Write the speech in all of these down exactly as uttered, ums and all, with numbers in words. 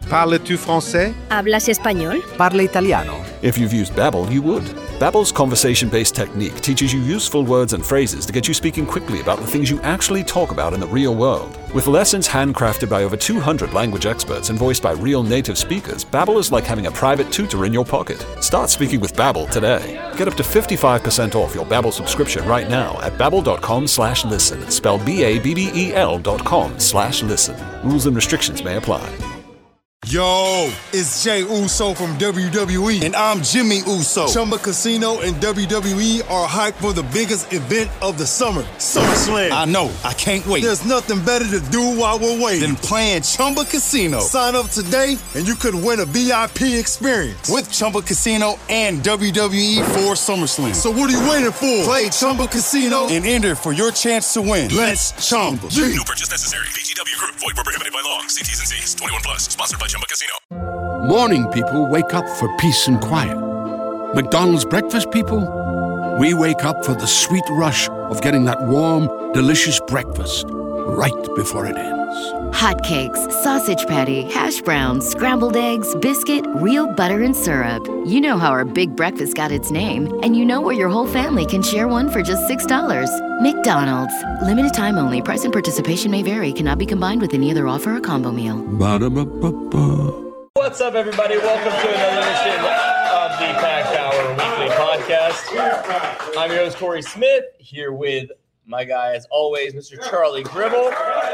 Parles-tu français? ¿Hablas español? Parla italiano. If you've used Babbel, you would. Babbel's conversation-based technique teaches you useful words and phrases to get you speaking quickly about the things you actually talk about in the real world. With lessons handcrafted by over two hundred language experts and voiced by real native speakers, Babbel is like having a private tutor in your pocket. Start speaking with Babbel today. Get up to fifty-five percent off your Babbel subscription right now at babbel.com slash listen. Spell B-A-B-B-E-L dot com slash listen. Rules and restrictions may apply. Yo, it's Jay Uso from W W E. And I'm Jimmy Uso. Chumba Casino and W W E are hyped for the biggest event of the summer, SummerSlam. I know, I can't wait. There's nothing better to do while we're waiting than playing Chumba Casino. Sign up today and you could win a V I P experience with Chumba Casino and W W E for SummerSlam. So what are you waiting for? Play Chumba Casino and enter for your chance to win. Let's Chumba. No purchase necessary. V G W Group. Void where prohibited by law. See T's and C's. twenty-one plus. Sponsored by Chumba Casino. Morning people wake up for peace and quiet. McDonald's breakfast people, we wake up for the sweet rush of getting that warm, delicious breakfast right before it ends. Hotcakes, sausage patty, hash browns, scrambled eggs, biscuit, real butter and syrup. You know how our big breakfast got its name, and you know where your whole family can share one for just six dollars. McDonald's. Limited time only. Price and participation may vary. Cannot be combined with any other offer or combo meal. Ba-da-ba-ba-ba. What's up, everybody? Welcome to another edition of the Pack Hour Weekly Podcast. I'm your host, Corey Smith, here with my guy, as always, Mister Charlie Gribble.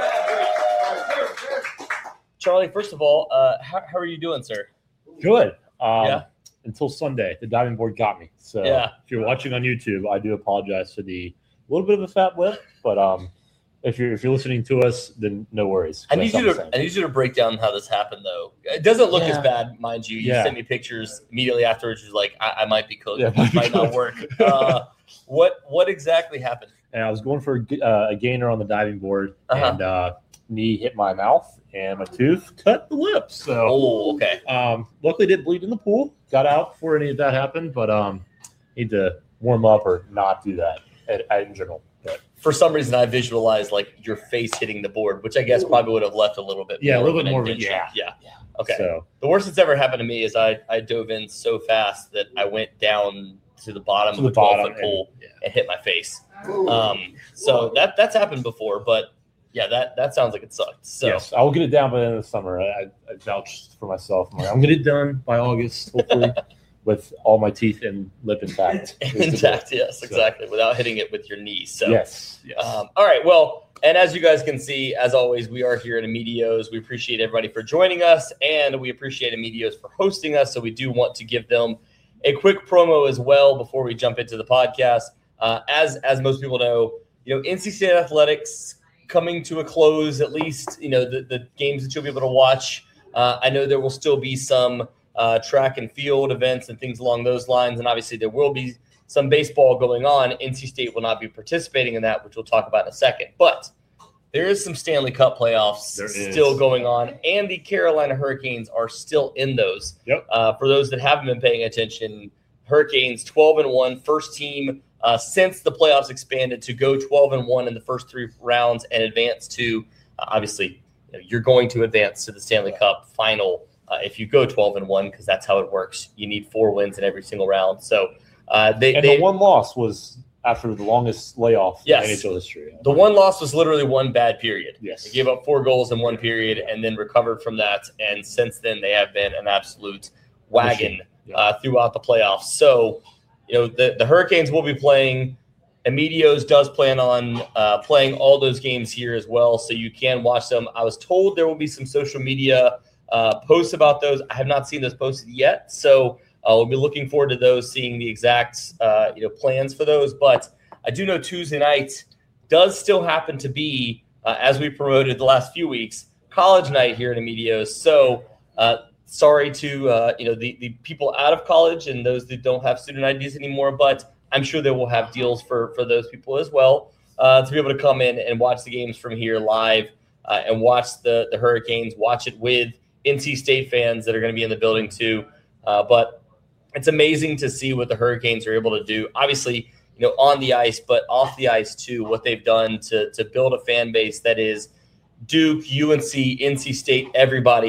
Charlie, first of all, uh, how, how are you doing, sir? Good. Um, yeah. Until Sunday, the diving board got me. So yeah. If you're watching on YouTube, I do apologize for the little bit of a fat lip, but um, if you're if you're listening to us, then no worries. I need you to I need you to break down how this happened, though. It doesn't look yeah. as bad, mind you. You yeah. sent me pictures immediately afterwards. You're like, I, I might be cooked. Yeah, it might not work. Uh, what what exactly happened? And I was going for a, uh, a gainer on the diving board, uh-huh. and uh, knee hit my mouth, and my tooth cut the lip. So, oh, okay. Um, luckily, didn't bleed in the pool. Got out before any of that happened, but um, need to warm up or not do that at, at, in general. But for some reason, I visualized like your face hitting the board, which I guess probably would have left a little bit. Yeah, more a little of bit more of it. Yeah. yeah, yeah. Okay. So the worst that's ever happened to me is I, I dove in so fast that I went down to the bottom to of the twelve foot pool and, yeah. and hit my face. Um, so that that's happened before, but yeah, that, that sounds like it sucked. So yes, I will get it down by the end of the summer. I, I vouched for myself. I'm, like, I'm going to get it done by August, hopefully. With all my teeth and lip intact. Intact, yes, so. Exactly. Without hitting it with your knee. So yes. yes. Um, all right. Well, and as you guys can see, as always, we are here at Amedios. We appreciate everybody for joining us, and we appreciate Amedios for hosting us. So we do want to give them a quick promo as well before we jump into the podcast. Uh, as as most people know, you know, N C State athletics coming to a close. At least, you know, the the games that you'll be able to watch. Uh, I know there will still be some. Uh, track and field events and things along those lines. And obviously there will be some baseball going on. N C State will not be participating in that, which we'll talk about in a second. But there is some Stanley Cup playoffs there still is. going on, and the Carolina Hurricanes are still in those. Yep. Uh, for those that haven't been paying attention, Hurricanes twelve and one, first team uh, since the playoffs expanded to go twelve and one in the first three rounds and advance to, uh, obviously, you know, you're going to advance to the Stanley Cup final. Uh, if you go twelve and one, because that's how it works, you need four wins in every single round. So uh, they and they, the one loss was after the longest layoff yes, in N H L history. The one loss was literally one bad period. Yes, they gave up four goals in one period and then recovered from that. And since then, they have been an absolute wagon yeah. uh, throughout the playoffs. So you know the the Hurricanes will be playing. Amedios does plan on uh, playing all those games here as well, so you can watch them. I was told there will be some social media. Uh, posts about those. I have not seen those posted yet, so uh, we'll be looking forward to those, seeing the exact uh, you know plans for those. But I do know Tuesday night does still happen to be, uh, as we promoted the last few weeks, college night here at Amedios. So uh, sorry to uh, you know the the people out of college and those that don't have student I Ds anymore, but I'm sure they will have deals for for those people as well uh, to be able to come in and watch the games from here live uh, and watch the the Hurricanes, watch it with N C State fans that are going to be in the building too. Uh, but it's amazing to see what the Hurricanes are able to do. Obviously, you know, on the ice, but off the ice too, what they've done to, to build a fan base that is Duke, U N C, N C State, everybody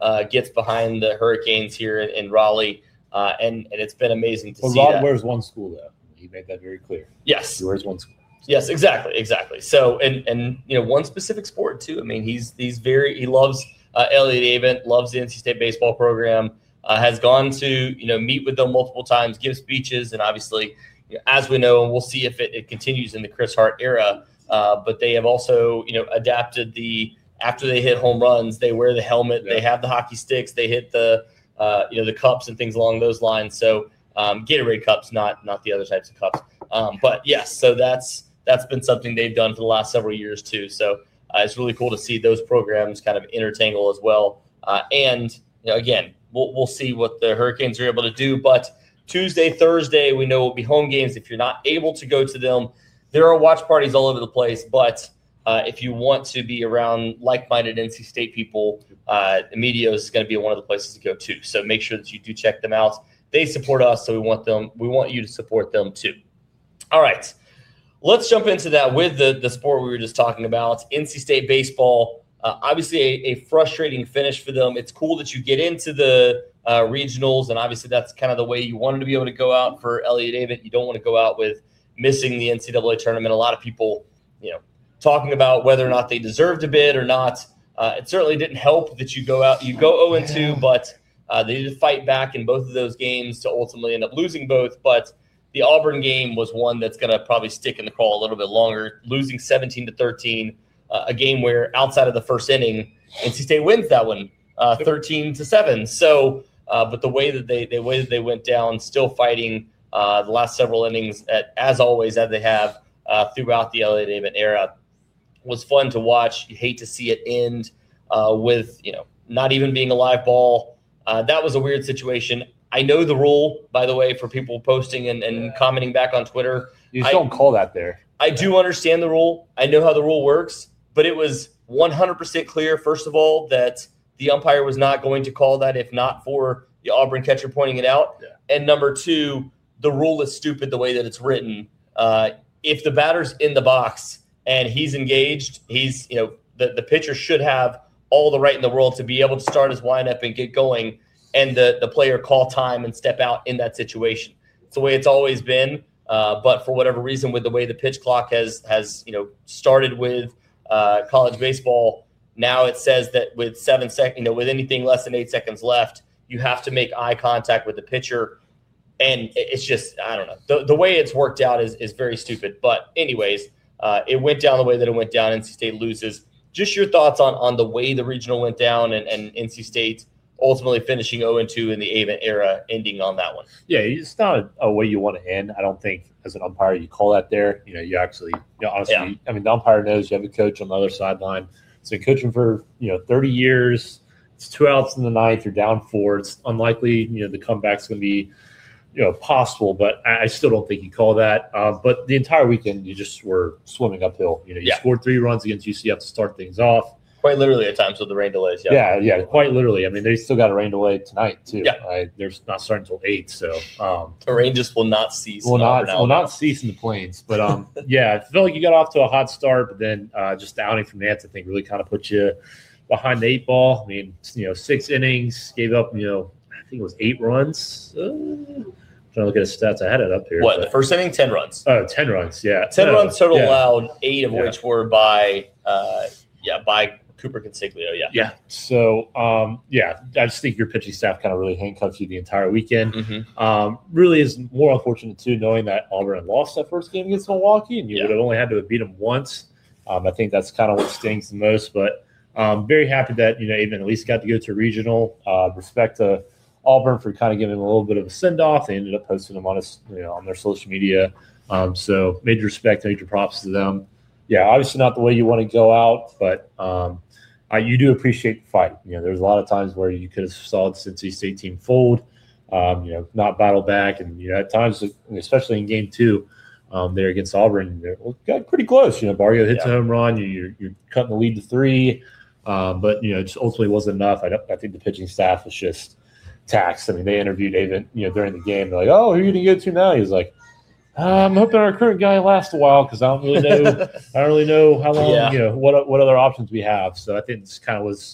uh, gets behind the Hurricanes here in, in Raleigh, uh, and and it's been amazing to well, see. Rod that. wears one school though. He made that very clear. Yes, he wears one school. Yes, exactly, exactly. So, and and you know, one specific sport too. I mean, he's he's very he loves uh, Elliott Avent, loves the N C State baseball program. Uh, has gone to you know meet with them multiple times, give speeches, and obviously, you know, as we know, and we'll see if it, it continues in the Chris Hart era. Uh, but they have also you know adapted the after they hit home runs, they wear the helmet, yeah. They have the hockey sticks, they hit the uh, you know the cups and things along those lines. So um, Gatorade cups, not not the other types of cups. Um, but yes, so that's. That's been something they've done for the last several years too. So uh, it's really cool to see those programs kind of intertangle as well. Uh, and you know, again, we'll we'll see what the Hurricanes are able to do. But Tuesday, Thursday, we know will be home games. If you're not able to go to them, there are watch parties all over the place. But uh, if you want to be around like-minded N C State people, uh, Medio is going to be one of the places to go to. So make sure that you do check them out. They support us, so we want them. We want you to support them too. All right. Let's jump into that with the, the sport we were just talking about, N C State baseball. Uh, obviously, a, a frustrating finish for them. It's cool that you get into the uh, regionals, and obviously that's kind of the way you wanted to be able to go out for Elliott Avent. You don't want to go out with missing the N C double A tournament. A lot of people, you know, talking about whether or not they deserved a bid or not. Uh, it certainly didn't help that you go out. You go oh and two, but uh, they did fight back in both of those games to ultimately end up losing both. But the Auburn game was one that's going to probably stick in the craw a little bit longer, losing seventeen to thirteen, uh, a game where outside of the first inning, N C State wins that one, uh, thirteen to seven. So, uh, but the way that they the way that they went down, still fighting uh, the last several innings, at, as always, as they have uh, throughout the Elliott Avent era, was fun to watch. You hate to see it end uh, with you know not even being a live ball. Uh, that was a weird situation. I know the rule, by the way, for people posting and, and yeah. commenting back on Twitter. You just I, don't call that there. I do understand the rule. I know how the rule works, but it was one hundred percent clear, first of all, that the umpire was not going to call that if not for the Auburn catcher pointing it out. Yeah. And number two, the rule is stupid the way that it's written. Uh, if the batter's in the box and he's engaged, he's, you know, the, the pitcher should have all the right in the world to be able to start his windup and get going, and the, the player call time and step out in that situation. It's the way it's always been. Uh, but for whatever reason, with the way the pitch clock has, has you know, started with uh, college baseball, now it says that with seven seconds, you know, with anything less than eight seconds left, you have to make eye contact with the pitcher. And it's just, I don't know. The, the way it's worked out is, is very stupid. But anyways, uh, it went down the way that it went down. N C State loses. Just your thoughts on, on the way the regional went down and, and N C State ultimately finishing oh and two in the Avent era, ending on that one. Yeah, it's not a, a way you want to end. I don't think as an umpire you call that there. You know, you actually, you know, honestly, yeah. I mean, the umpire knows you have a coach on the other sideline. So coaching for, you know, thirty years, it's two outs in the ninth, you're down four. It's unlikely, you know, the comeback's going to be, you know, possible, but I, I still don't think you call that. Uh, but the entire weekend, you just were swimming uphill. You know, you yeah. scored three runs against U C F to start things off. Quite literally at times with the rain delays. Yeah. yeah, yeah, quite literally. I mean, they still got a rain delay tonight too. Yeah, right? They're not starting until eight, so um, the rain just will not cease. Will not will not cease in the plains. But um, yeah, I felt like you got off to a hot start, but then uh, just the outing from Nance, I think, really kind of put you behind the eight ball. I mean, you know, six innings, gave up, you know, I think it was eight runs. Uh, I'm trying to look at his stats. I had it up here. What, but, the first inning, ten runs? Oh, ten runs, yeah. ten no, runs total yeah. allowed, eight of yeah. which were by, uh, yeah, by Cooper Consiglio, yeah. Yeah. So, um, yeah, I just think your pitching staff kind of really handcuffed you the entire weekend. Mm-hmm. Um, really is more unfortunate, too, knowing that Auburn lost that first game against Milwaukee, and you yeah. would have only had to have beat them once. Um, I think that's kind of what stings the most. But um, very happy that, you know, even at least got to go to regional. Uh, respect to Auburn for kind of giving them a little bit of a send-off. They ended up posting them on, us, you know, on their social media. Um, so major respect, major props to them. Yeah, obviously not the way you want to go out, but um, – Uh, you do appreciate the fight. You know, there's a lot of times where you could have saw the Cincy State team fold, um, you know, not battle back. And, you know, at times, especially in game two um, there against Auburn, they got pretty close. You know, Barrio hits yeah. a home run. You're, you're cutting the lead to three. Um, but, you know, it just ultimately wasn't enough. I, don't, I think the pitching staff was just taxed. I mean, they interviewed Avent, you know, during the game. They're like, oh, who are you going to go to now? He was like, I'm hoping our current guy lasts a while because I don't really know. I don't really know how long. Yeah. You know what what other options we have. So I think this kind of was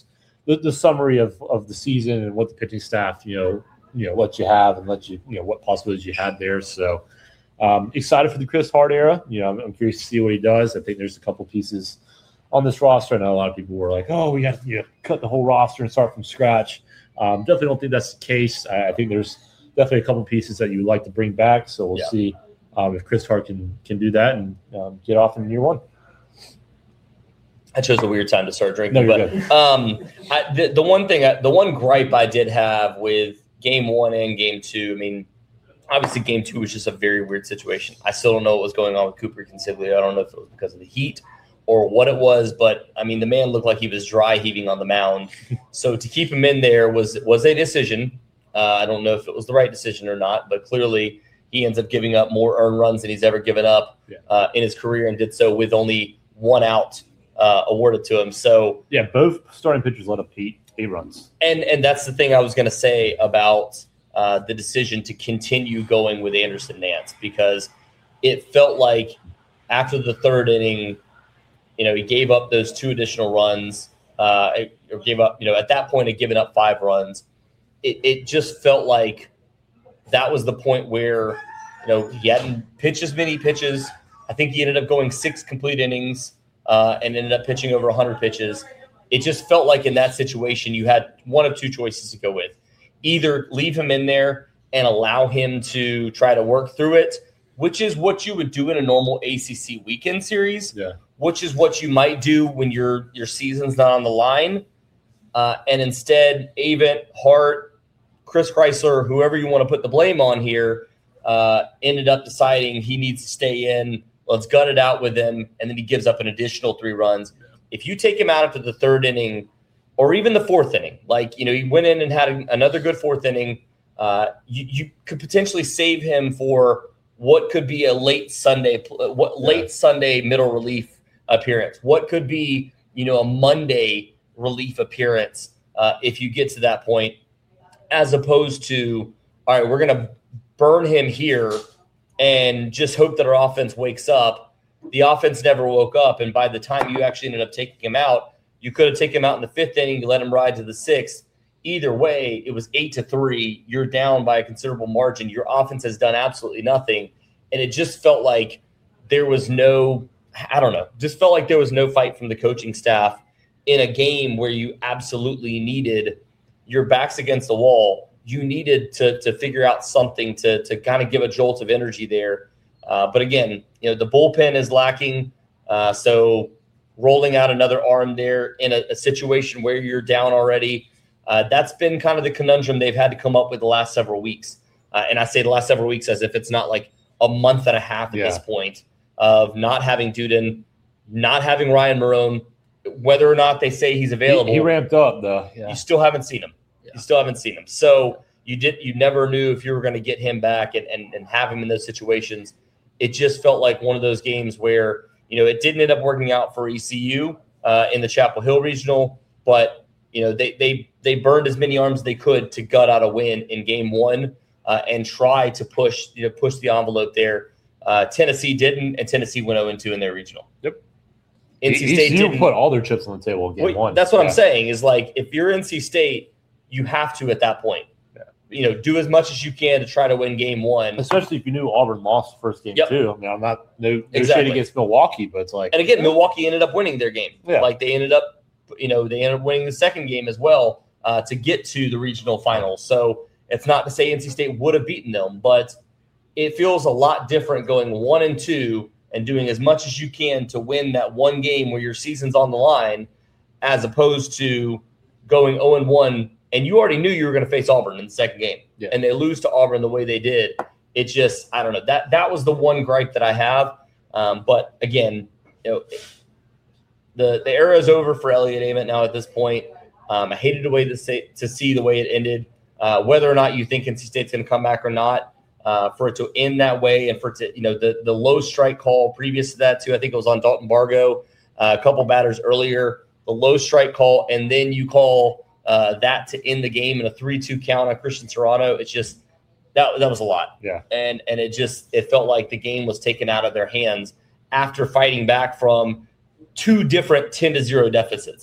the, the summary of, of the season and what the pitching staff, you know, you know, let you have and let you, you know, what possibilities you had there. So um, excited for the Chris Hart era. You know, I'm, I'm curious to see what he does. I think there's a couple pieces on this roster. I know a lot of people were like, oh, we got to you know, cut the whole roster and start from scratch. Um, definitely don't think that's the case. I, I think there's definitely a couple pieces that you would like to bring back. So we'll yeah. see um, if Chris Hart can can do that and um, get off in year one. I chose a weird time to start drinking. No, but um, I, the, the one thing, the one gripe I did have with game one and game two, I mean, obviously game two was just a very weird situation. I still don't know what was going on with Cooper Consiglio. I don't know if it was because of the heat or what it was, but I mean, the man looked like he was dry heaving on the mound. So to keep him in there was was a decision. Uh, I don't know if it was the right decision or not, but clearly he ends up giving up more earned runs than he's ever given up yeah. uh, in his career, and did so with only one out uh, awarded to him. So yeah, both starting pitchers let up eight eight runs, and and that's the thing I was going to say about uh, the decision to continue going with Anderson Nance, because it felt like after the third inning, you know, he gave up those two additional runs, uh, or gave up, you know, at that point, had given up five runs. It, it just felt like that was the point where, you know, he hadn't pitched as many pitches. I think he ended up going six complete innings uh, and ended up pitching over one hundred pitches. It just felt like in that situation, you had one of two choices to go with. Either leave him in there and allow him to try to work through it, which is what you would do in a normal A C C weekend series. Yeah. Which is what you might do when your your season's not on the line. Uh, and instead, Avent, Hart, Chris Chrysler, whoever you want to put the blame on here, uh, ended up deciding he needs to stay in. Let's gut it out with him. And then he gives up an additional three runs. If you take him out after the third inning or even the fourth inning, like, you know, he went in and had another good fourth inning, uh, you, you could potentially save him for what could be a late Sunday, what late yeah. Sunday middle relief appearance. What could be, you know, a Monday relief appearance uh, if you get to that point, as opposed to, all right, we're going to burn him here and just hope that our offense wakes up. The offense never woke up, and by the time you actually ended up taking him out, you could have taken him out in the fifth inning, you let him ride to the sixth. Either way, it was eight to three. You're down by a considerable margin. Your offense has done absolutely nothing, and it just felt like there was no I don't know, just felt like there was no fight from the coaching staff in a game where you absolutely needed your backs against the wall. You needed to to figure out something to to kind of give a jolt of energy there. Uh, but again, you know, the bullpen is lacking. Uh, so rolling out another arm there in a, a situation where you're down already, uh, that's been kind of the conundrum they've had to come up with the last several weeks. Uh, and I say the last several weeks as if it's not like a month and a half at yeah. this point. Of not having Duden, not having Ryan Marone, whether or not they say he's available. He, he ramped up, though. Yeah. You still haven't seen him. Yeah. You still haven't seen him. So you did. You never knew if you were going to get him back and, and, and have him in those situations. It just felt like one of those games where, you know, it didn't end up working out for E C U uh, in the Chapel Hill Regional, but, you know, they they they burned as many arms as they could to gut out a win in game one uh, and try to push, you know, push the envelope there. Uh, Tennessee didn't, and Tennessee went oh and two in their regional. Yep. N C State you didn't put all their chips on the table in game well, one. That's what yeah. I'm saying is, like, if you're N C State, you have to at that point, yeah. you know, do as much as you can to try to win game one. Especially if you knew Auburn lost the first game yep. too. I mean, I'm not no, no exactly. shade against Milwaukee, but it's like, and again, Milwaukee ended up winning their game. Yeah. Like they ended up, you know, they ended up winning the second game as well uh, to get to the regional finals. So it's not to say N C State would have beaten them, but it feels a lot different going one and two and doing as much as you can to win that one game where your season's on the line, as opposed to going oh and one and you already knew you were going to face Auburn in the second game, yeah. and they lose to Auburn the way they did. It just, I don't know. That that was the one gripe that I have. Um, but again, you know, the the era is over for Elliott Avent now at this point. Um, I hated the way to say to see the way it ended. Uh, whether or not you think N C State's going to come back or not. Uh, for it to end that way, and for it to, you know, the, the low strike call previous to that too, I think it was on Dalton Bargo, uh, a couple batters earlier, the low strike call, and then you call uh, that to end the game in a three two count on Christian Serrano. It's just, that that was a lot. Yeah. And and it just, it felt like the game was taken out of their hands after fighting back from two different ten to zero deficits.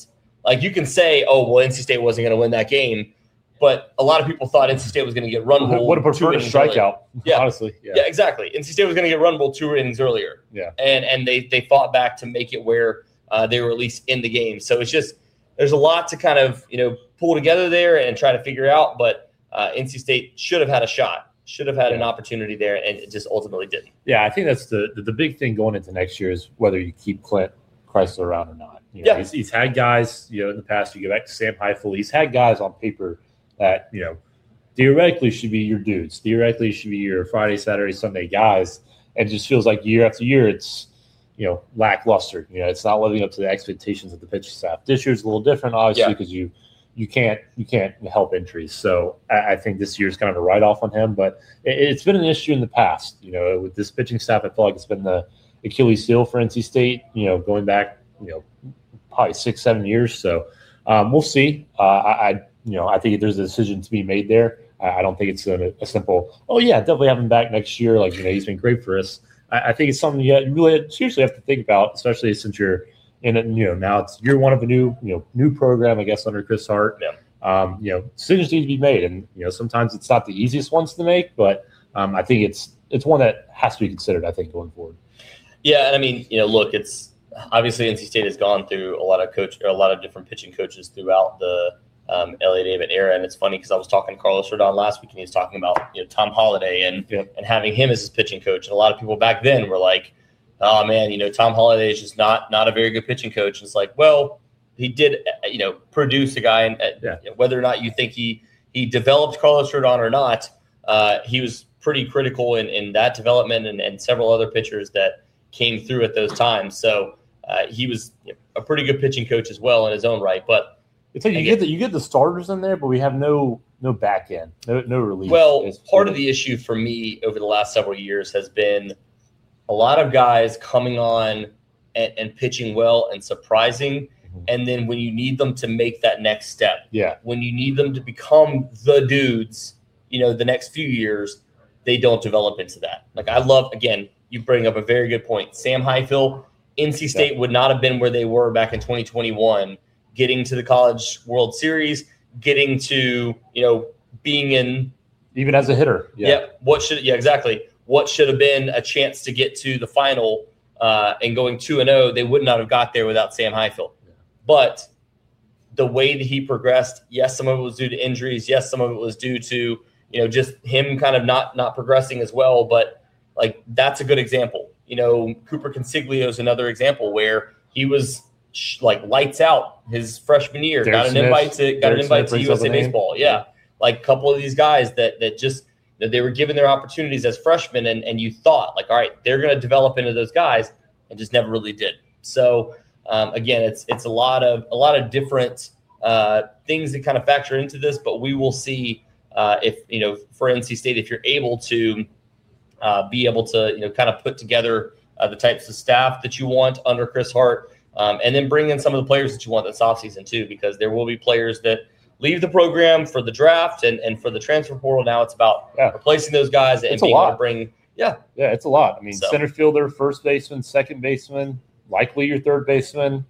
Like you can say, oh, well, N C State wasn't going to win that game, but a lot of people thought N C State was going to get run ruled. Would have preferred a strikeout, yeah. honestly. Yeah. yeah, exactly. N C State was going to get run ruled two innings earlier. Yeah, and and they they fought back to make it where uh, they were at least in the game. So it's just there's a lot to kind of you know pull together there and try to figure out. But uh, N C State should have had a shot, should have had yeah. an opportunity there, and it just ultimately didn't. Yeah, I think that's the the, the big thing going into next year is whether you keep Clint Chrysler around or not. You know, yeah. he's, he's had guys, you know, in the past. You go back to Sam Heifel. He's had guys on paper that you know theoretically should be your dudes. Theoretically should be your Friday, Saturday, Sunday guys. And it just feels like year after year, it's you know lackluster. You know, it's not living up to the expectations of the pitching staff. This year's a little different, obviously, because yeah. you you can't you can't help injuries. So I, I think this year's kind of a write off on him. But it, it's been an issue in the past. You know, with this pitching staff, I feel like it's been the Achilles heel for N C State. You know, going back, you know. probably six, seven years. So um, we'll see. Uh, I, I, you know, I think there's a decision to be made there. I, I don't think it's a, a simple, oh yeah, definitely have him back next year. Like, you know, he's been great for us. I, I think it's something you really seriously have to think about, especially since you're in it, you know, now it's year one of a new, you know, new program, I guess, under Chris Hart. Yeah. Um, you know, decisions need to be made. And, you know, sometimes it's not the easiest ones to make, but um, I think it's, it's one that has to be considered, I think, going forward. Yeah. And I mean, you know, look, it's, obviously, N C State has gone through a lot of coach, or a lot of different pitching coaches throughout the um, L A David era, and it's funny because I was talking to Carlos Rodon last week, and he was talking about you know Tom Holliday and yep. and having him as his pitching coach. And a lot of people back then were like, "Oh man, you know Tom Holliday is just not not a very good pitching coach." And it's like, well, he did you know produce a guy, and yeah. you know, whether or not you think he he developed Carlos Rodon or not, uh, he was pretty critical in, in that development, and, and several other pitchers that came through at those times. So. Uh, he was you know, a pretty good pitching coach as well in his own right, but it's like you get the you get the starters in there, but we have no no back end, no no relief. Well, part of the issue for me over the last several years has been a lot of guys coming on and, and pitching well and surprising, mm-hmm. and then when you need them to make that next step, yeah, when you need them to become the dudes, you know, the next few years, they don't develop into that. Like I love again, you bring up a very good point, Sam Heifel. N C State would not have been where they were back in twenty twenty-one, getting to the College World Series, getting to, you know, being in – even as a hitter. Yeah. yeah. What should – yeah, exactly. What should have been a chance to get to the final uh, and going two and oh, they would not have got there without Sam Heifel. Yeah. But the way that he progressed, yes, some of it was due to injuries. Yes, some of it was due to, you know, just him kind of not not progressing as well. But, like, that's a good example. You know, Cooper Consiglio is another example where he was sh- like lights out his freshman year. Derek got an Smith, invite to got Derek an invite Smith to U S A Baseball. Yeah. yeah, like a couple of these guys that that just that they were given their opportunities as freshmen, and and you thought like, all right, they're going to develop into those guys, and just never really did. So um, again, it's it's a lot of a lot of different uh, things that kind of factor into this, but we will see uh, if you know for N C State if you're able to. Uh, be able to, you know, kind of put together uh, the types of staff that you want under Chris Hart, um, and then bring in some of the players that you want this offseason too, because there will be players that leave the program for the draft and, and for the transfer portal. Now it's about yeah. replacing those guys and it's being a lot. able to bring, yeah. Yeah, it's a lot. I mean, so. Center fielder, first baseman, second baseman, likely your third baseman,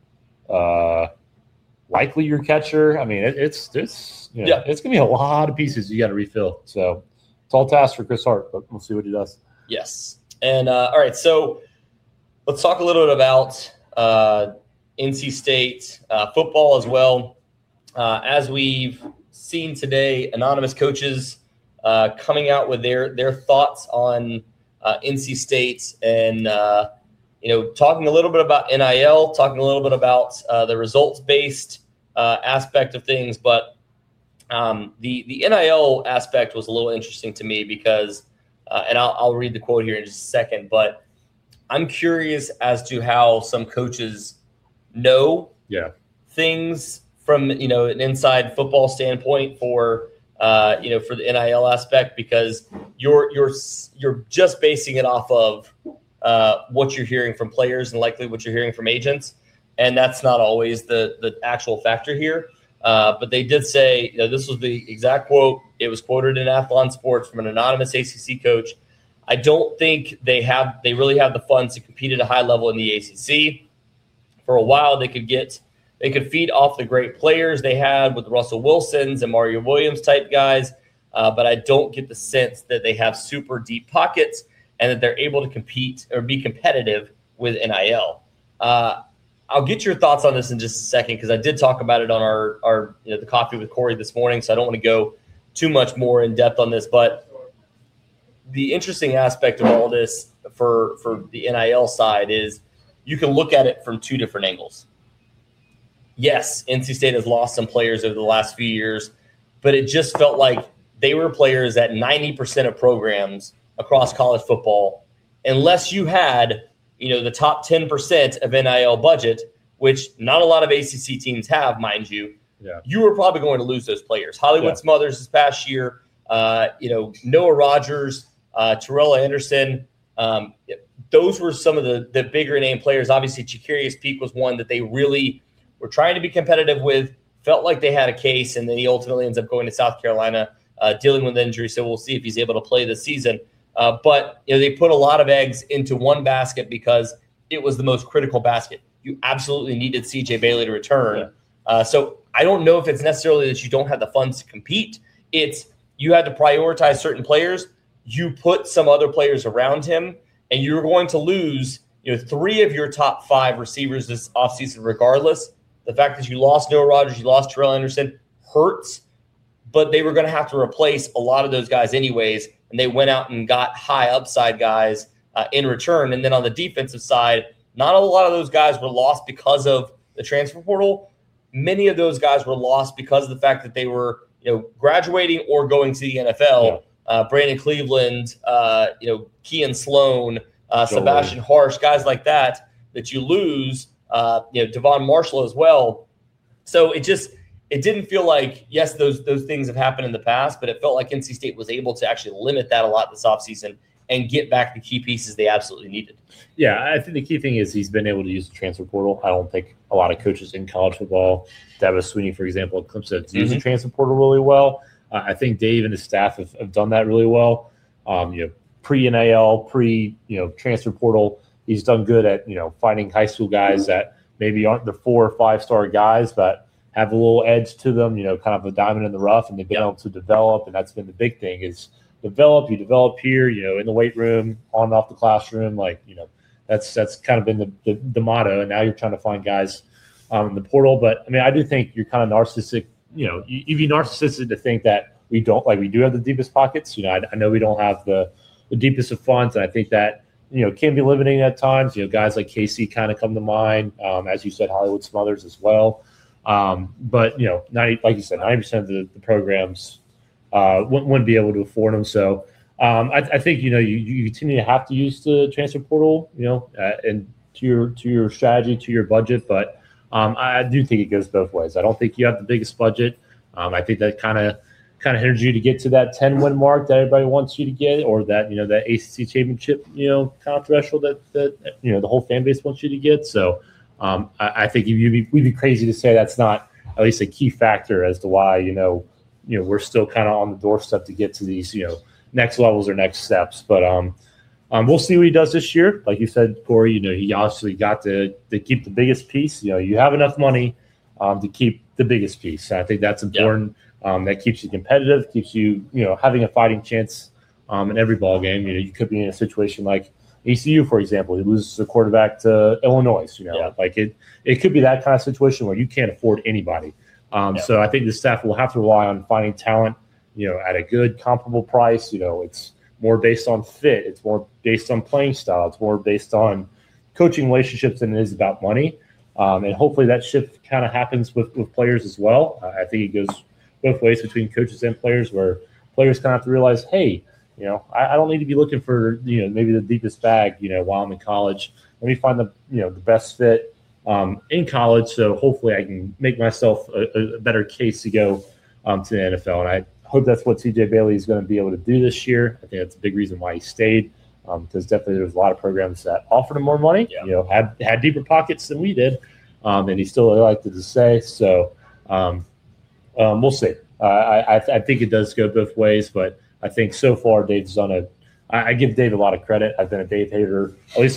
uh, likely your catcher. I mean, it, it's, it's, you know, yeah. it's going to be a lot of pieces you got to refill. So, tall task for Chris Hart, but we'll see what he does. Yes. And uh, all right, so let's talk a little bit about uh, N C State uh, football as well. Uh, as we've seen today, anonymous coaches uh, coming out with their their thoughts on uh, N C State and uh, you know talking a little bit about N I L, talking a little bit about uh, the results based uh, aspect of things, but. Um, the, the N I L aspect was a little interesting to me because, uh, and I'll, I'll read the quote here in just a second, but I'm curious as to how some coaches know yeah. things from, you know, an inside football standpoint for, uh, you know, for the N I L aspect, because you're, you're, you're just basing it off of uh, what you're hearing from players and likely what you're hearing from agents. And that's not always the, the actual factor here. Uh, but they did say, you know, this was the exact quote. It was quoted in Athlon Sports from an anonymous A C C coach. I don't think they have, they really have the funds to compete at a high level in the A C C. For a while, they could get, they could feed off the great players they had with Russell Wilsons and Mario Williams type guys, uh, but I don't get the sense that they have super deep pockets and that they're able to compete or be competitive with N I L. Uh, I'll get your thoughts on this in just a second because I did talk about it on our, our you know, the coffee with Corey this morning, so I don't want to go too much more in depth on this. But the interesting aspect of all this for, for the N I L side is you can look at it from two different angles. Yes, N C State has lost some players over the last few years, but it just felt like they were players at ninety percent of programs across college football, unless you had – you know, the top ten percent of N I L budget, which not a lot of A C C teams have, mind you, yeah. you were probably going to lose those players. Hollywood yeah. Smothers this past year, uh, you know, Noah Rogers, uh, Terrell Anderson, um, those were some of the, the bigger name players. Obviously, Chikarius Peak was one that they really were trying to be competitive with, felt like they had a case, and then he ultimately ends up going to South Carolina, uh, dealing with injury, so we'll see if he's able to play this season. Uh, but you know, they put a lot of eggs into one basket because it was the most critical basket. You absolutely needed C J Bailey to return. Yeah. Uh, so I don't know if it's necessarily that you don't have the funds to compete. It's you had to prioritize certain players. You put some other players around him, and you're going to lose you know, three of your top five receivers this offseason regardless. The fact that you lost Noah Rogers, you lost Terrell Anderson hurts, but they were going to have to replace a lot of those guys anyways. And they went out and got high upside guys uh, in return. And then on the defensive side, not a lot of those guys were lost because of the transfer portal. Many of those guys were lost because of the fact that they were, you know, graduating or going to the N F L. Yeah. Uh, Brandon Cleveland, uh, you know, Kean Sloan, uh, Sebastian Harsh, guys like that that you lose. Uh, you know, Devon Marshall as well. So it just. It didn't feel like, yes, those those things have happened in the past, but it felt like N C State was able to actually limit that a lot this offseason and get back the key pieces they absolutely needed. Yeah, I think the key thing is he's been able to use the transfer portal. I don't think a lot of coaches in college football, Dabo Sweeney, for example, at Clemson, has used mm-hmm. the transfer portal really well. Uh, I think Dave and his staff have, have done that really well. Um, you know, pre-N I L, pre, you know, transfer portal, he's done good at, you know, finding high school guys that maybe aren't the four or five-star guys, but have a little edge to them, you know, kind of a diamond in the rough, and they've been yep. able to develop, and that's been the big thing is develop, you develop here, you know, in the weight room, on and off the classroom, like, you know, that's that's kind of been the, the, the motto, and now you're trying to find guys um, in the portal. But, I mean, I do think you're kind of narcissistic, you know, you, you'd be narcissistic to think that we don't, like, we do have the deepest pockets. You know, I, I know we don't have the, the deepest of funds, and I think that, you know, can be limiting at times. You know, guys like K C kind of come to mind, um, as you said, Hollywood Smothers as well. Um, but, you know, ninety, like you said, ninety percent of the, the programs uh, wouldn't, wouldn't be able to afford them. So um, I, I think, you know, you, you continue to have to use the transfer portal, you know, uh, and to your to your strategy, to your budget. But um, I do think it goes both ways. I don't think you have the biggest budget. Um, I think that kind of kind of hinders you to get to that ten win mark that everybody wants you to get, or that, you know, that A C C championship, you know, kind of threshold that, that, you know, the whole fan base wants you to get. So Um, I, I think you'd be, we'd be crazy to say that's not at least a key factor as to why, you know, you know, we're still kind of on the doorstep to get to these, you know, next levels or next steps. But um, um, we'll see what he does this year. Like you said, Corey, you know, he obviously got to, to keep the biggest piece. You know, you have enough money um, to keep the biggest piece. And I think that's important. Yeah. Um, that keeps you competitive, keeps you, you know, having a fighting chance um, in every ball game. You know, you could be in a situation like E C U, for example, he loses the quarterback to Illinois. You know, yeah. like it, it could be that kind of situation where you can't afford anybody. Um, yeah. So I think the staff will have to rely on finding talent, you know, at a good comparable price. You know, it's more based on fit. It's more based on playing style. It's more based on coaching relationships than it is about money. Um, and hopefully that shift kind of happens with, with players as well. Uh, I think it goes both ways between coaches and players, where players kind of have to realize, hey, you know, I, I don't need to be looking for, you know, maybe the deepest bag, you know, while I'm in college. Let me find the, you know, the best fit um, in college. So hopefully I can make myself a, a better case to go um, to the N F L. And I hope that's what C J Bailey is going to be able to do this year. I think that's a big reason why he stayed, um, because definitely there's a lot of programs that offered him more money, yeah. you know, had, had deeper pockets than we did. Um, and he still elected to stay. So um, um, we'll see. Uh, I, I think it does go both ways, but I think so far Dave's done a – I give Dave a lot of credit. I've been a Dave hater, at least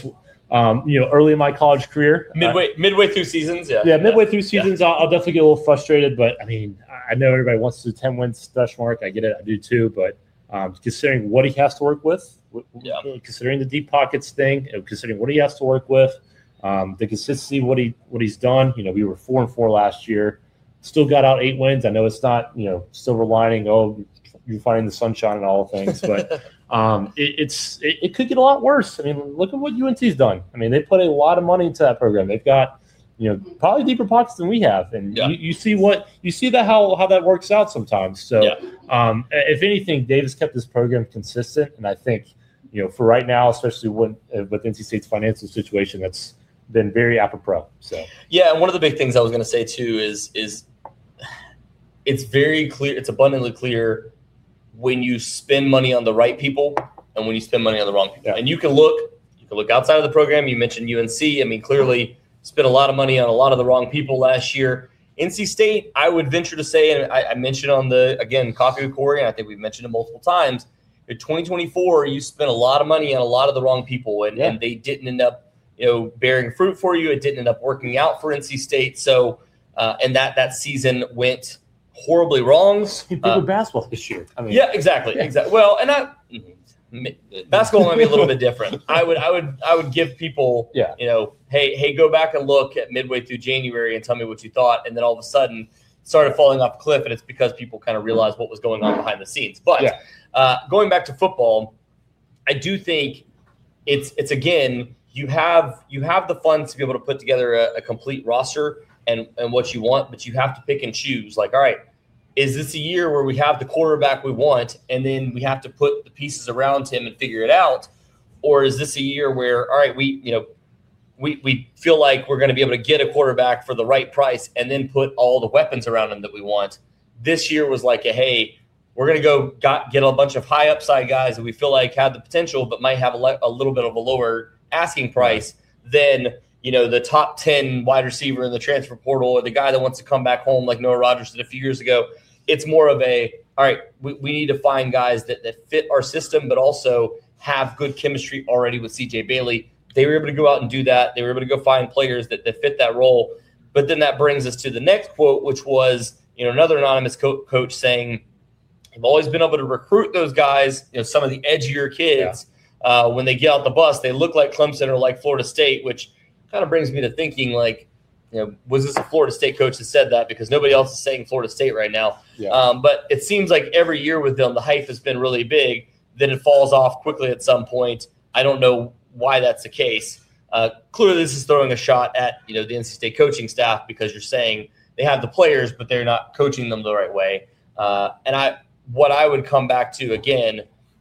Um, you know, early in my college career, midway uh, midway through seasons, yeah, yeah, midway through seasons, yeah. I'll, I'll definitely get a little frustrated. But I mean, I know everybody wants to ten wins stretch mark. I get it, I do too. But um, considering what he has to work with, yeah. considering the deep pockets thing, considering what he has to work with, um, the consistency, what he what he's done. You know, we were four and four last year, still got out eight wins. I know it's not, you know, silver lining. Oh, you're finding the sunshine and all things, but. Um, it, it's it, it could get a lot worse. I mean, look at what U N C's done. I mean, they put a lot of money into that program. They've got, you know, probably deeper pockets than we have, and yeah. you, you see what you see that how how that works out sometimes. So, yeah. um, if anything, Davis kept this program consistent, and I think, you know, for right now, especially when uh, with N C State's financial situation, that's been very apropos. So, yeah, and one of the big things I was going to say too is is it's very clear, it's abundantly clear. When you spend money on the right people and when you spend money on the wrong people. Yeah. And you can look, you can look outside of the program. You mentioned U N C. I mean, clearly spent a lot of money on a lot of the wrong people last year. N C State, I would venture to say, and I, I mentioned on the, again, Coffee with Corey, and I think we've mentioned it multiple times, in twenty twenty-four, you spent a lot of money on a lot of the wrong people, and, yeah. and they didn't end up, you know, bearing fruit for you. It didn't end up working out for N C State. So, uh, and that that season went horribly wrong. You uh, with basketball this year. I mean, yeah, exactly, yeah. exactly. Well, and I, basketball might be a little bit different. I would, I would, I would give people, yeah. you know, hey, hey, go back and look at midway through January and tell me what you thought, and then all of a sudden started falling off a cliff, and it's because people kind of realized what was going on behind the scenes. But yeah. uh, going back to football, I do think it's it's again you have you have the funds to be able to put together a, a complete roster and and what you want, but you have to pick and choose. Like, all right, is this a year where we have the quarterback we want, and then we have to put the pieces around him and figure it out? Or is this a year where, all right, we, you know, we, we feel like we're going to be able to get a quarterback for the right price and then put all the weapons around him that we want? This year was like a, hey, we're going to go got, get a bunch of high upside guys that we feel like have the potential but might have a, le- a little bit of a lower asking price than, you know, the top ten wide receiver in the transfer portal or the guy that wants to come back home like Noah Rogers did a few years ago. It's more of a, all right, we, we need to find guys that, that fit our system, but also have good chemistry already with C J Bailey. They were able to go out and do that. They were able to go find players that, that fit that role. But then that brings us to the next quote, which was, you know, another anonymous co- coach saying, I've always been able to recruit those guys, you know, some of the edgier kids. Yeah. Uh, when they get out the bus, they look like Clemson or like Florida State, which kind of brings me to thinking, like, you know, was this a Florida State coach that said that? Because nobody else is saying Florida State right now. Yeah. Um, but it seems like every year with them, the hype has been really big. Then it falls off quickly at some point. I don't know why that's the case. Uh, clearly, this is throwing a shot at, you know, the N C State coaching staff, because you're saying they have the players, but they're not coaching them the right way. Uh, and I, what I would come back to again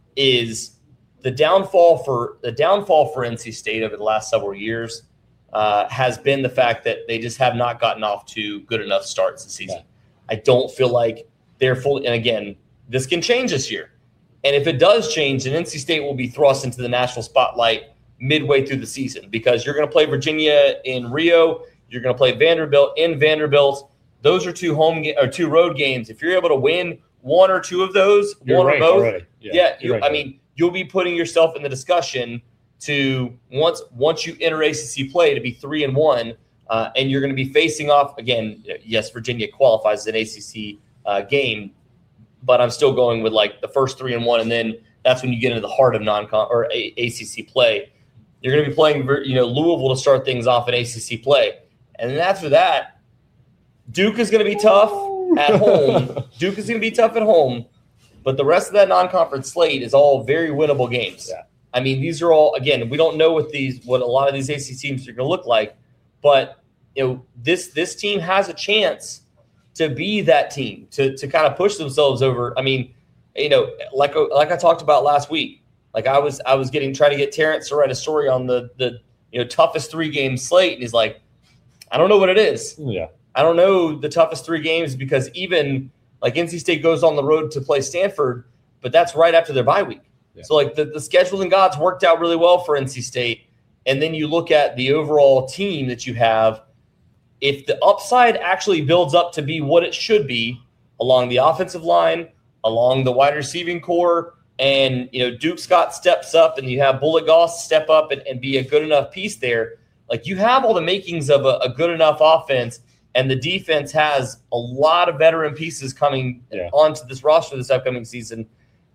is the downfall for the downfall for N C State over the last several years uh, has been the fact that they just have not gotten off to good enough starts this season. Yeah. I don't feel like they're fully. And again, this can change this year. And if it does change, then N C State will be thrust into the national spotlight midway through the season, because you're going to play Virginia in Rio. You're going to play Vanderbilt in Vanderbilt. Those are two home ga- or two road games. If you're able to win one or two of those, you're one right, or both, already. yeah, yeah you, right, I mean, you'll be putting yourself in the discussion to once once you enter A C C play to be three and one, uh, and you're going to be facing off again. Yes, Virginia qualifies as an A C C uh, game, but I'm still going with like the first three and one, and then that's when you get into the heart of non-con or A- ACC play. You're going to be playing, you know, Louisville to start things off in A C C play, and then after that, Duke is going to be tough at home. Duke is going to be tough at home, but the rest of that non-conference slate is all very winnable games. Yeah. I mean, these are all, again, we don't know what these what a lot of these A C C teams are going to look like, but you know, this this team has a chance to be that team, to to kind of push themselves over. I mean, you know, like like I talked about last week, like I was I was getting trying to get Terrence to write a story on the the you know toughest three game slate, and he's like, I don't know what it is. Yeah, I don't know the toughest three games, because even like N C State goes on the road to play Stanford, but that's right after their bye week. Yeah. So like the, the scheduling gods worked out really well for N C State. And then you look at the overall team that you have. If the upside actually builds up to be what it should be along the offensive line, along the wide receiving core, and you know Duke Scott steps up, and you have Bullet Goss step up and, and be a good enough piece there, like you have all the makings of a, a good enough offense, and the defense has a lot of veteran pieces coming yeah. onto this roster this upcoming season.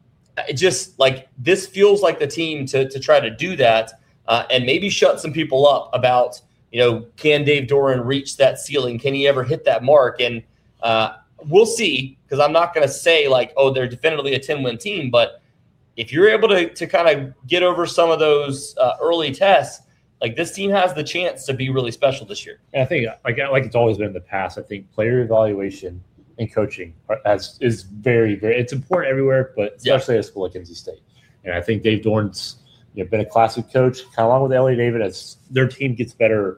It just like this feels like the team to to try to do that uh, and maybe shut some people up about, you know, can Dave Doeren reach that ceiling? Can he ever hit that mark? And uh, we'll see, because I'm not going to say like, oh, they're definitively a ten-win team. But if you're able to to kind of get over some of those uh, early tests, like this team has the chance to be really special this year. And I think like like it's always been in the past. I think player evaluation and coaching as is very, very, it's important everywhere, but especially yeah. at a school like N C State. And I think Dave Doeren's you know, been a classic coach, kind of along with Ellie David, as their team gets better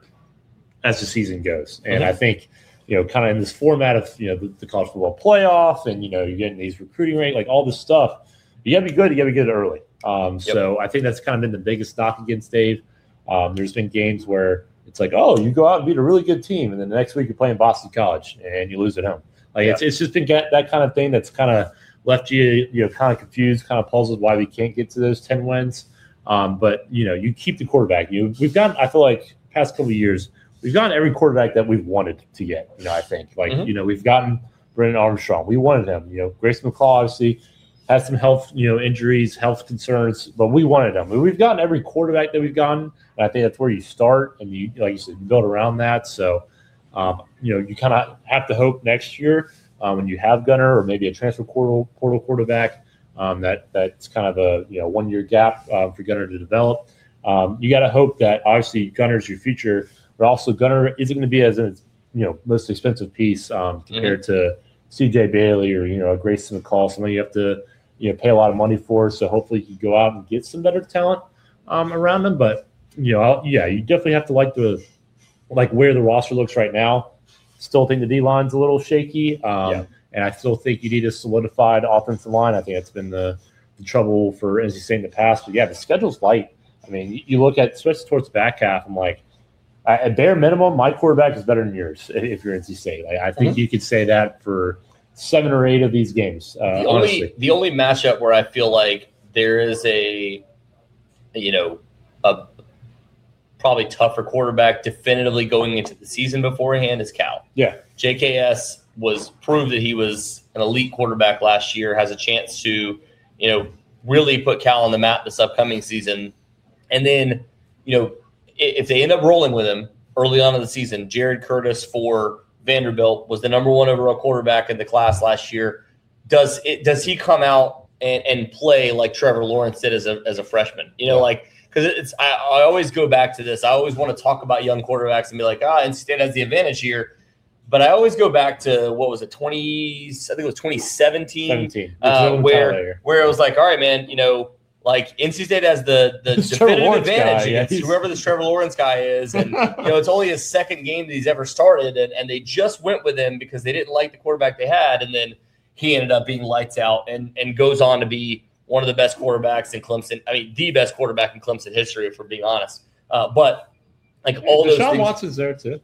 as the season goes. And mm-hmm. I think, you know, kind of in this format of, you know, the, the college football playoff and, you know, you're getting these recruiting rates, like all this stuff, you got to be good, you got to be good early. Um, yep. So I think that's kind of been the biggest knock against Dave. Um, there's been games where it's like, oh, you go out and beat a really good team, and then the next week you're playing Boston College and you lose at home. Like yeah. it's it's just been that kind of thing that's kind of left you you know kind of confused, kind of puzzled why we can't get to those ten wins. Um, but you know you keep the quarterback. You we've gotten I feel like past couple of years we've gotten every quarterback that we've wanted to get. You know I think like mm-hmm. you know we've gotten Brennan Armstrong. We wanted him. You know Grayson McCall obviously had some health you know injuries, health concerns, but we wanted him. We've gotten every quarterback that we've gotten, and I think that's where you start and you like you said you build around that. So. Um, you know, you kind of have to hope next year um, when you have Gunner or maybe a transfer portal, portal quarterback um, that that's kind of a you know one year gap uh, for Gunner to develop. Um, you got to hope that obviously Gunner's your future, but also Gunner isn't going to be as a you know most expensive piece um, compared mm-hmm. to C J Bailey or you know Grayson McCall, someone you have to you know pay a lot of money for. So hopefully you can go out and get some better talent um, around them. But you know, I'll, yeah, you definitely have to like the. like where the roster looks right now. Still think the D-line's a little shaky. Um, yeah. And I still think you need a solidified offensive line. I think that's been the, the trouble for N C State in the past. But, yeah, the schedule's light. I mean, you, you look at – especially towards the back half, I'm like, at bare minimum, my quarterback is better than yours if you're N C State. Like, I think mm-hmm. you could say that for seven or eight of these games, uh, the honestly. Only, the only matchup where I feel like there is a, you know, a – probably tougher quarterback definitively going into the season beforehand is Cal. Yeah. J K S was proved that he was an elite quarterback last year, has a chance to, you know, really put Cal on the map this upcoming season. And then, you know, if they end up rolling with him early on in the season, Jared Curtis for Vanderbilt was the number one overall quarterback in the class last year. Does it, does he come out and, and play like Trevor Lawrence did as a, as a freshman? You know, yeah. like, Because it's, I, I always go back to this. I always want to talk about young quarterbacks and be like, ah, N C State has the advantage here. But I always go back to what was it, twenty? I think it was twenty seventeen, seventeen, uh, where where it was like, all right, man, you know, like N C State has the the definitive advantage guy, against yeah. whoever this Trevor Lawrence guy is, and you know, it's only his second game that he's ever started, and and they just went with him because they didn't like the quarterback they had, and then he ended up being lights out, and and goes on to be one of the best quarterbacks in Clemson. I mean, the best quarterback in Clemson history, if we're being honest. Uh, but like yeah, all Deshaun those things. Watson's there too.